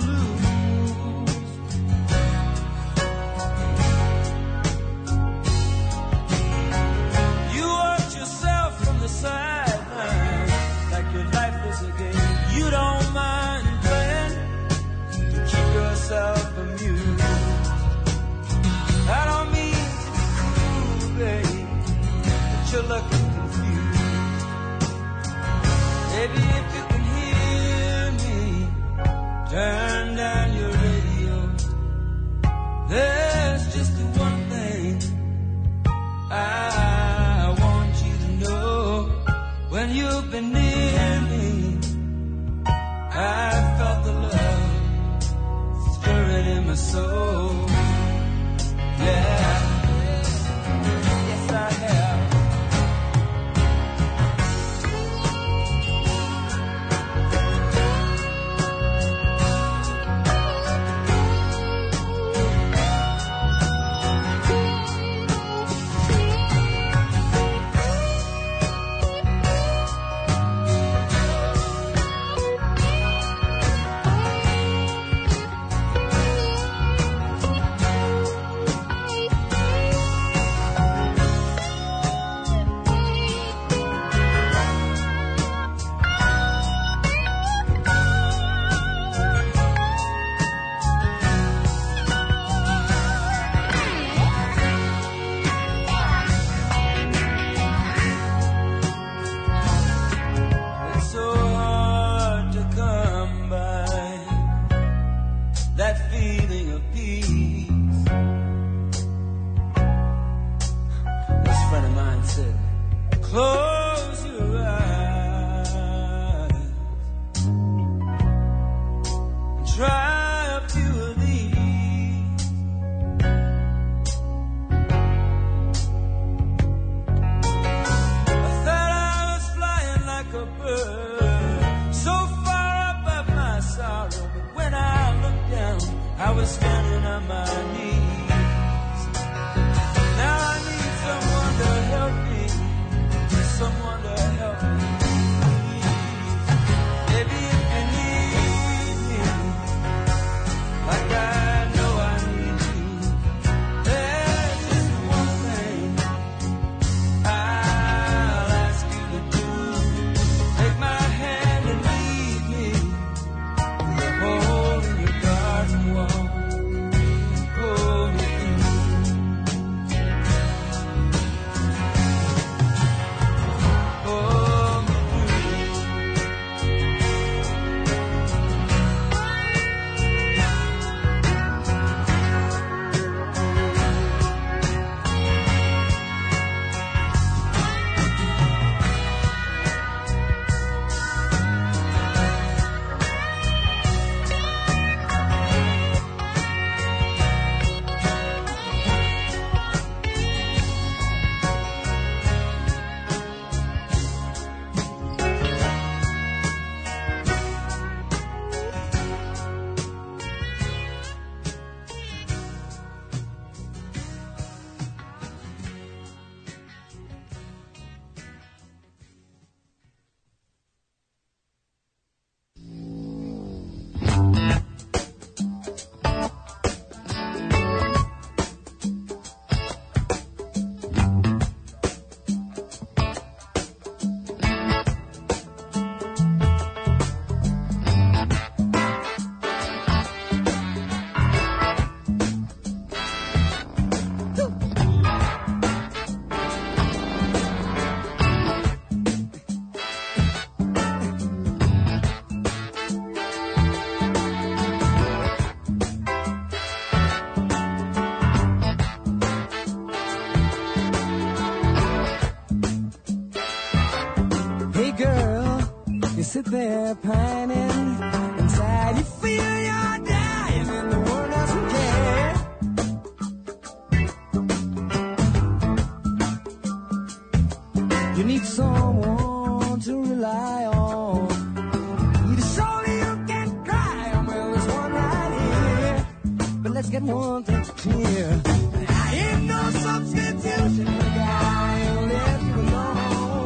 sit there pining inside. You feel you're dying and the world doesn't care. You need someone to rely on. You need a shoulder you can cry on. Well, there's one right here. But let's get one thing clear. I ain't no substitution for the guy who left you alone.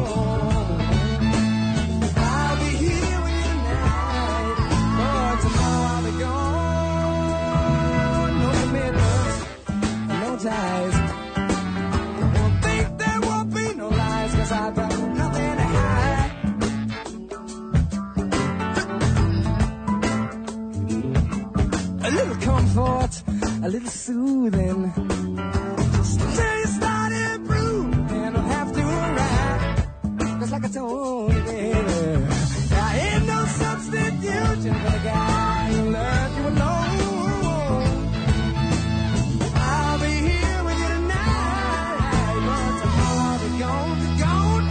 I'll be here with you tonight, but tomorrow I'll be gone. No commitments, no ties. Won't think there won't be no lies, 'cause I've got nothing to hide. A little comfort, a little soothing. Just till you start improving, and I'll have to arrive. Just like I told you, baby, I ain't no substitution for the guy who left you alone. I'll be here with you tonight, but tomorrow I'll be gone, gone.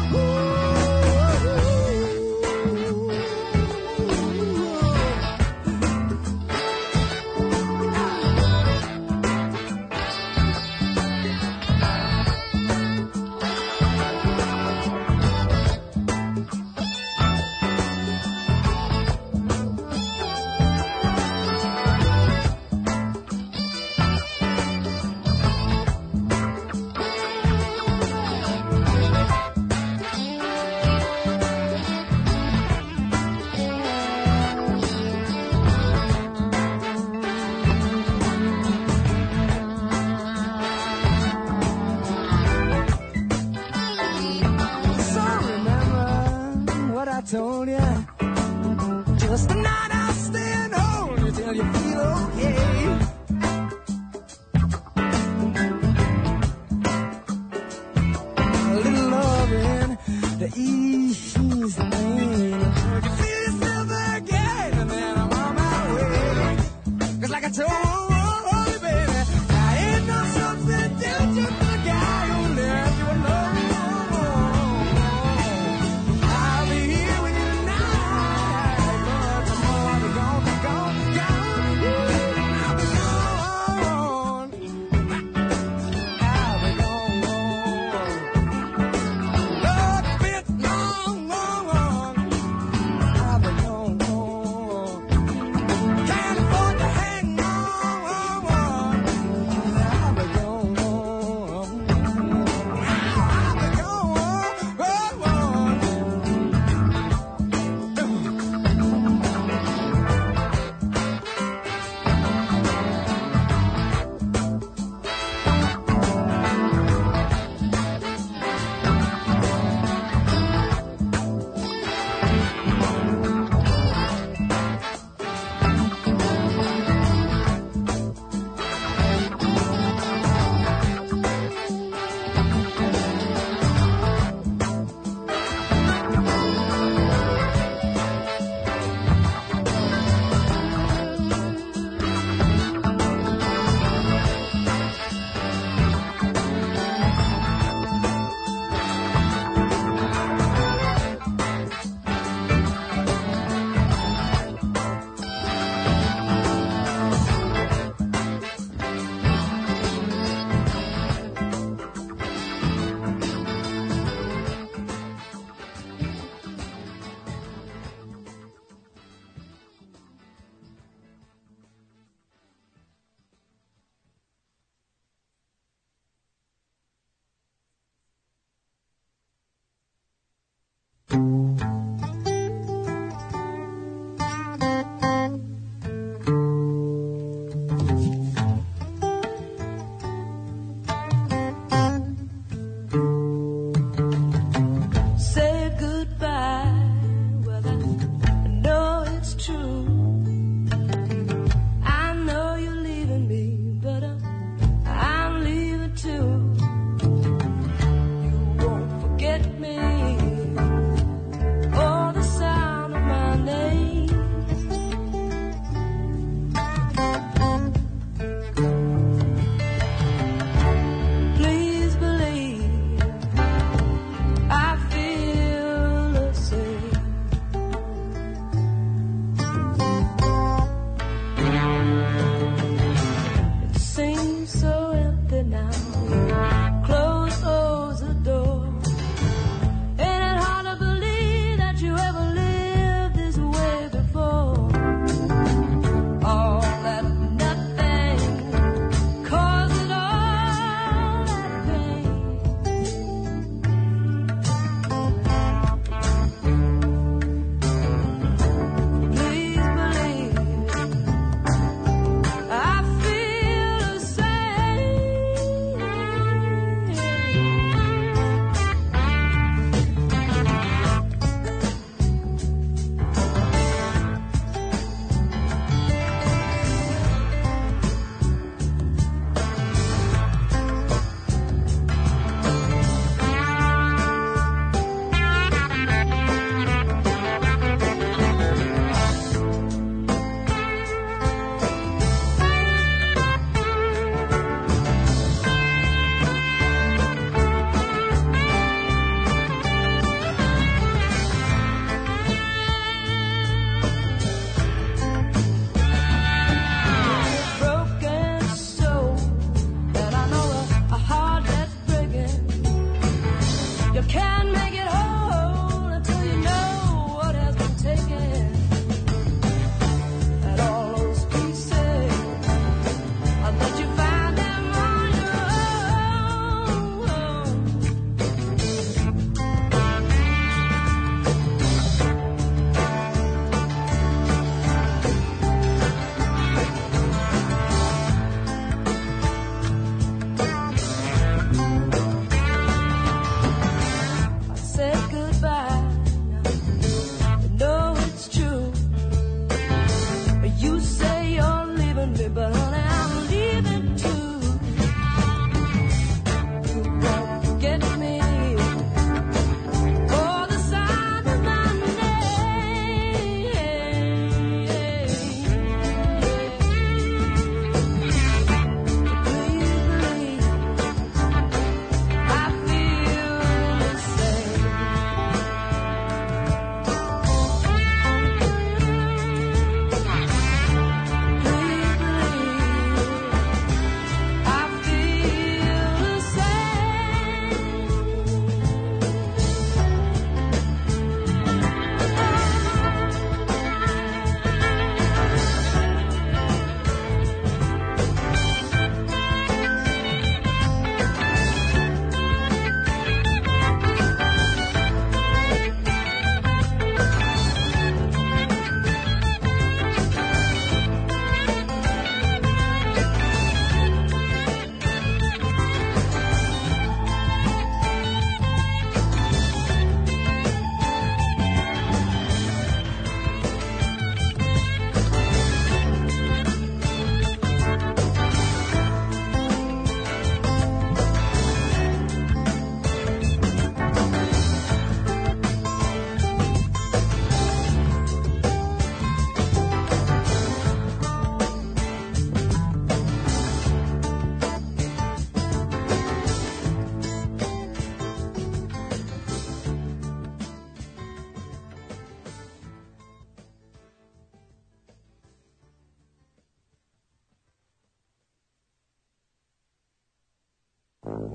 So remember what I told you. Just a night I'll stay and hold you till you feel okay. A little loving to ease the pain. You feel yourself again, and then I'm on my way. 'Cause like I told you, baby, I ain't no substitution for the guy who left you alone. I'll be here with you tonight.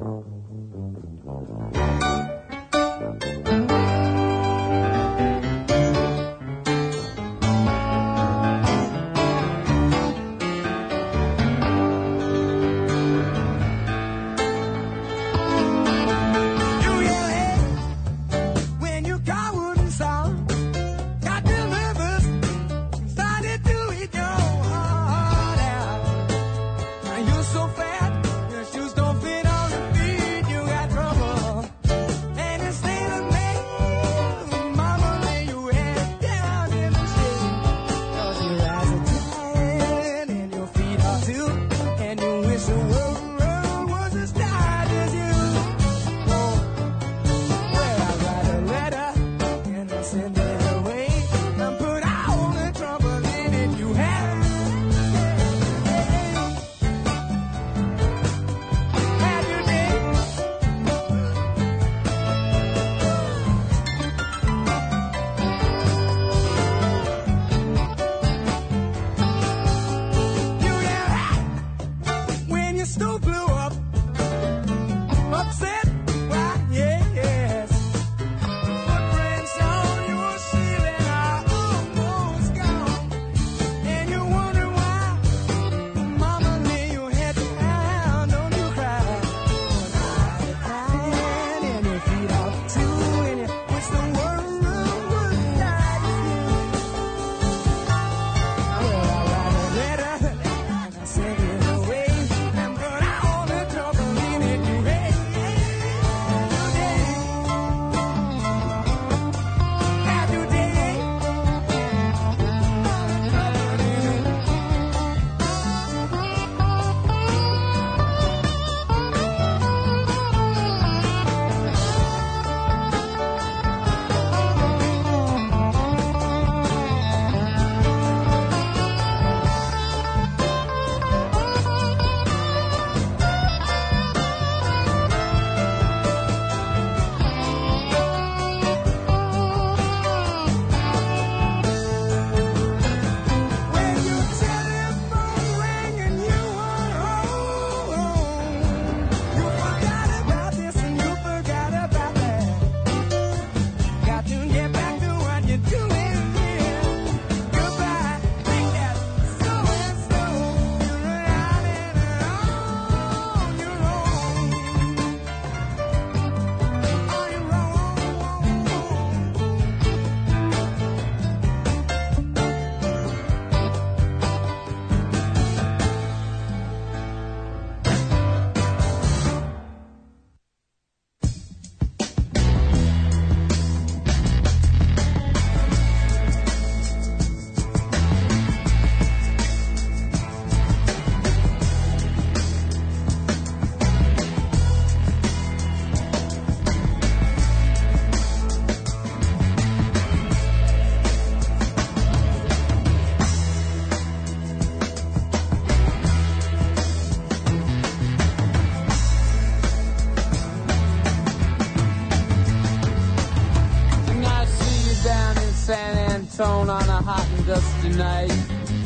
Tone on a hot and dusty night.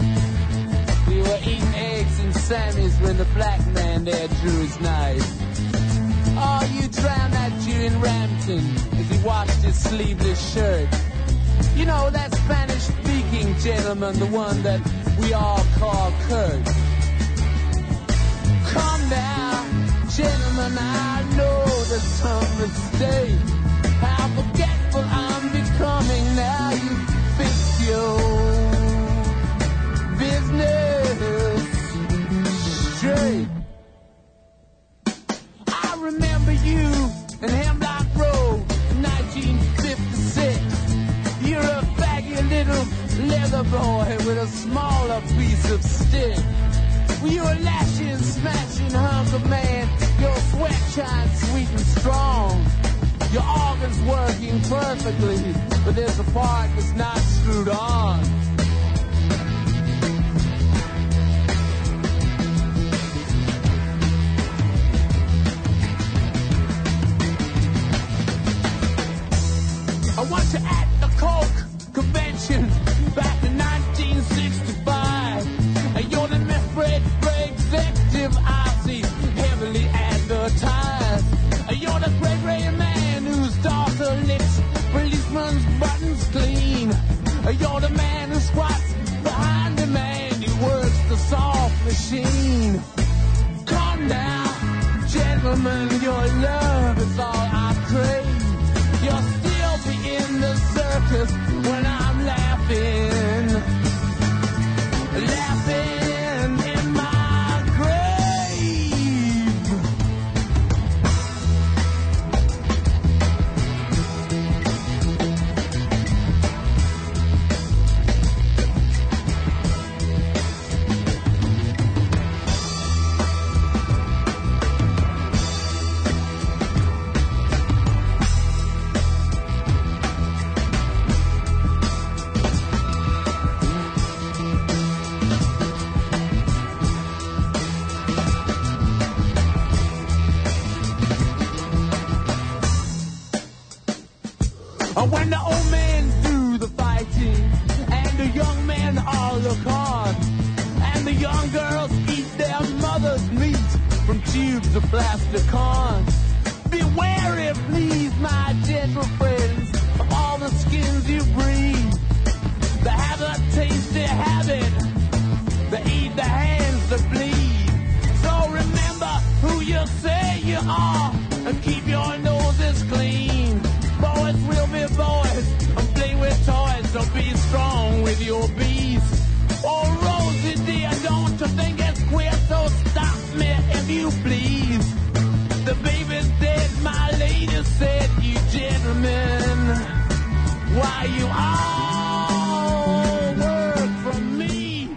We were eating eggs and Sammys when the black man there drew his knife. Oh, you drowned that Jew in Rampton as he washed his sleeveless shirt. You know, that Spanish-speaking gentleman, the one that we all call Kurt. Come now, gentlemen, I know that some mistake. How forgetful I'm becoming now. You fix your business straight. I remember you in Hemlock Road in nineteen fifty-six. You're a faggy little leather boy with a smaller piece of stick. Well, you're a lashing, smashing hunk of man. Your sweat shines sweet and strong. Your organ's working perfectly, but there's a part that's not screwed on. I want you at the Coke convention back in nineteen sixty-five. You're the mystery executive I see heavily advertised. gentleman, your love is all I crave. You'll still be in the circus when I'm laughing, laughing in my grave. When the old men do the fighting and the young men all look on, and the young girls eat their mother's meat from tubes of plastic on. Beware if please, my gentle friends, of all the skins you breathe. They have a tasty habit, they eat the hands that bleed. So remember who you say you are and keep your noses clean. Boys will be boys and play with toys, so be strong with your bees. Oh, Rosie dear, don't you think it's queer? So stop me if you please. The baby's dead, my lady said, you gentlemen, why you all work for me?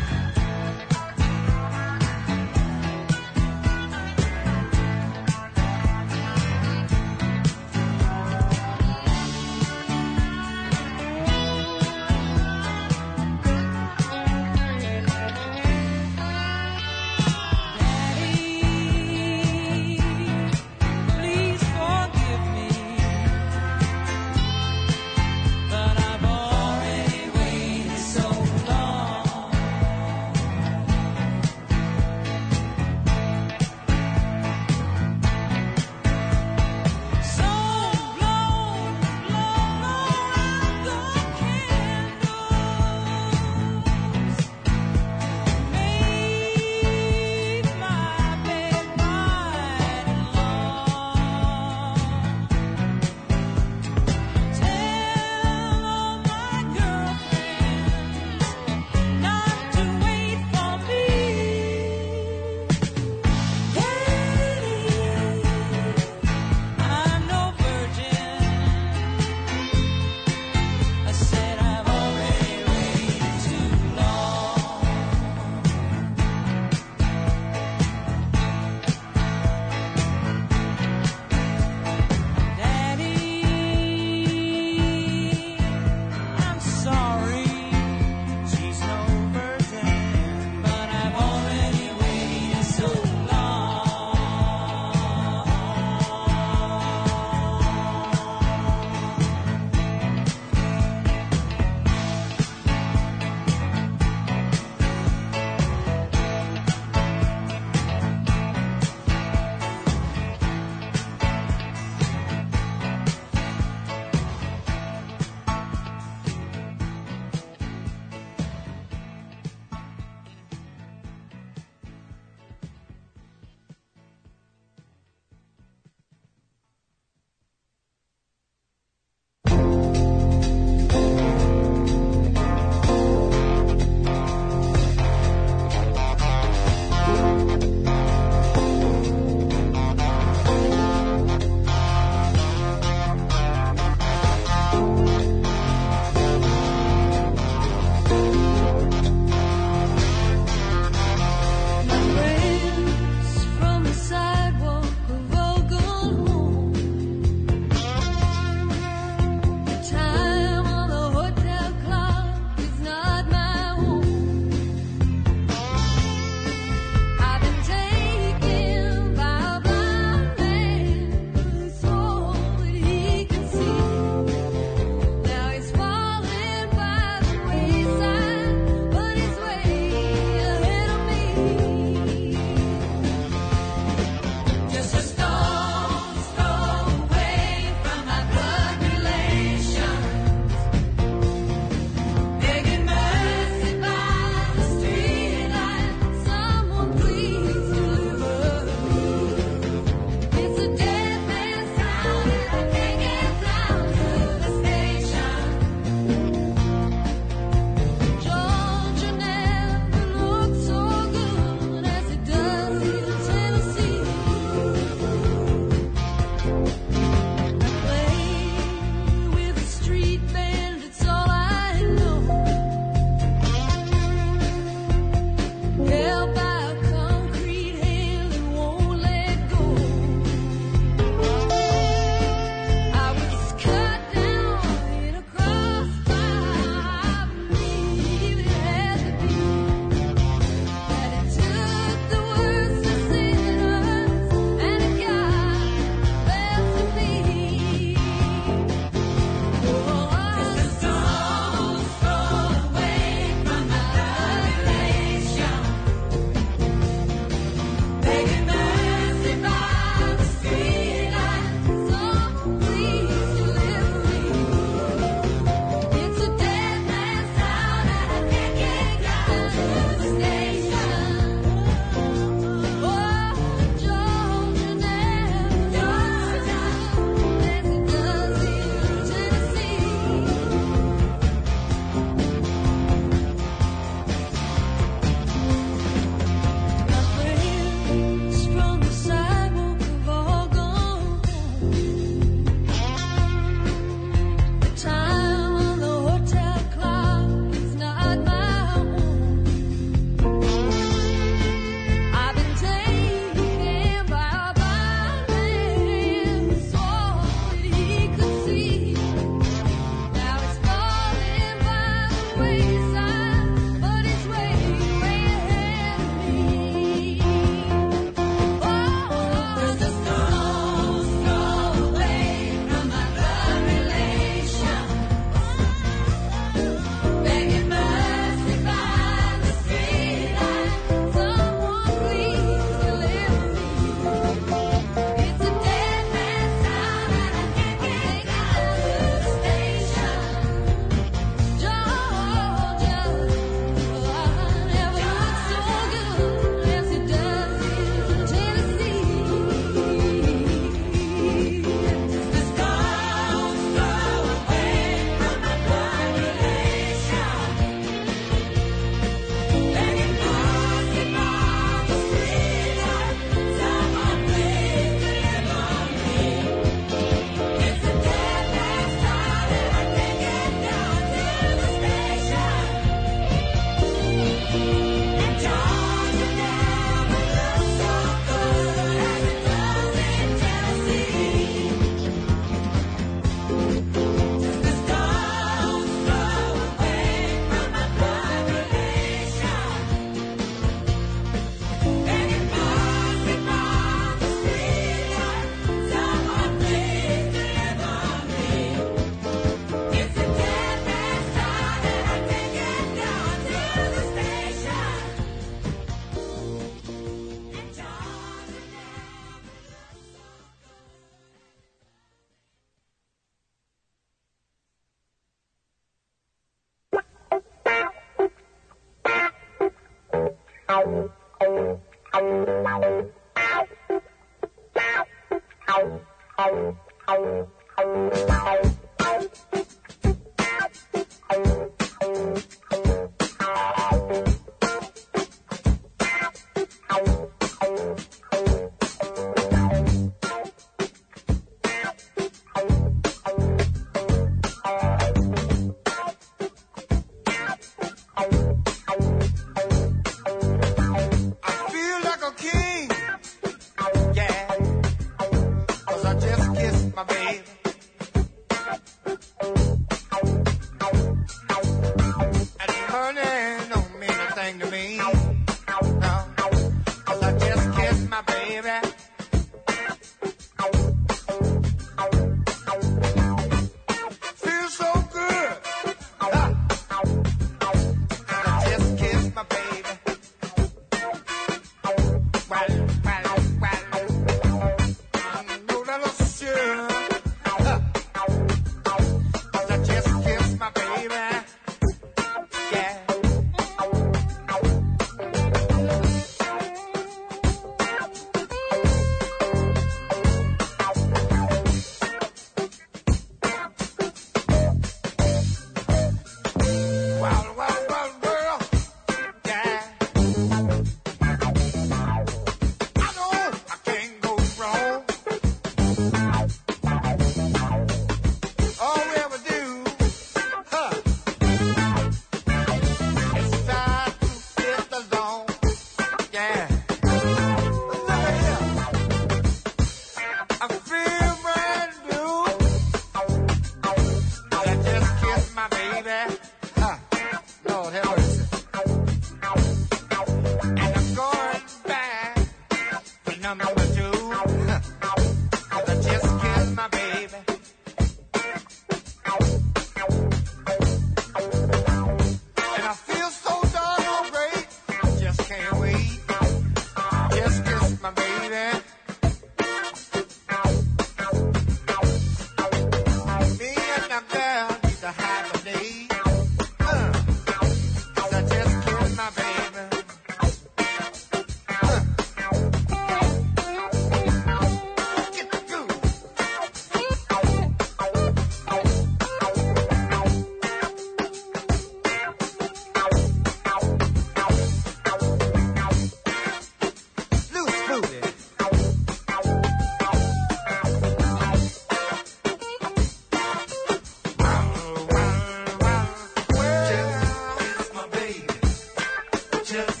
Just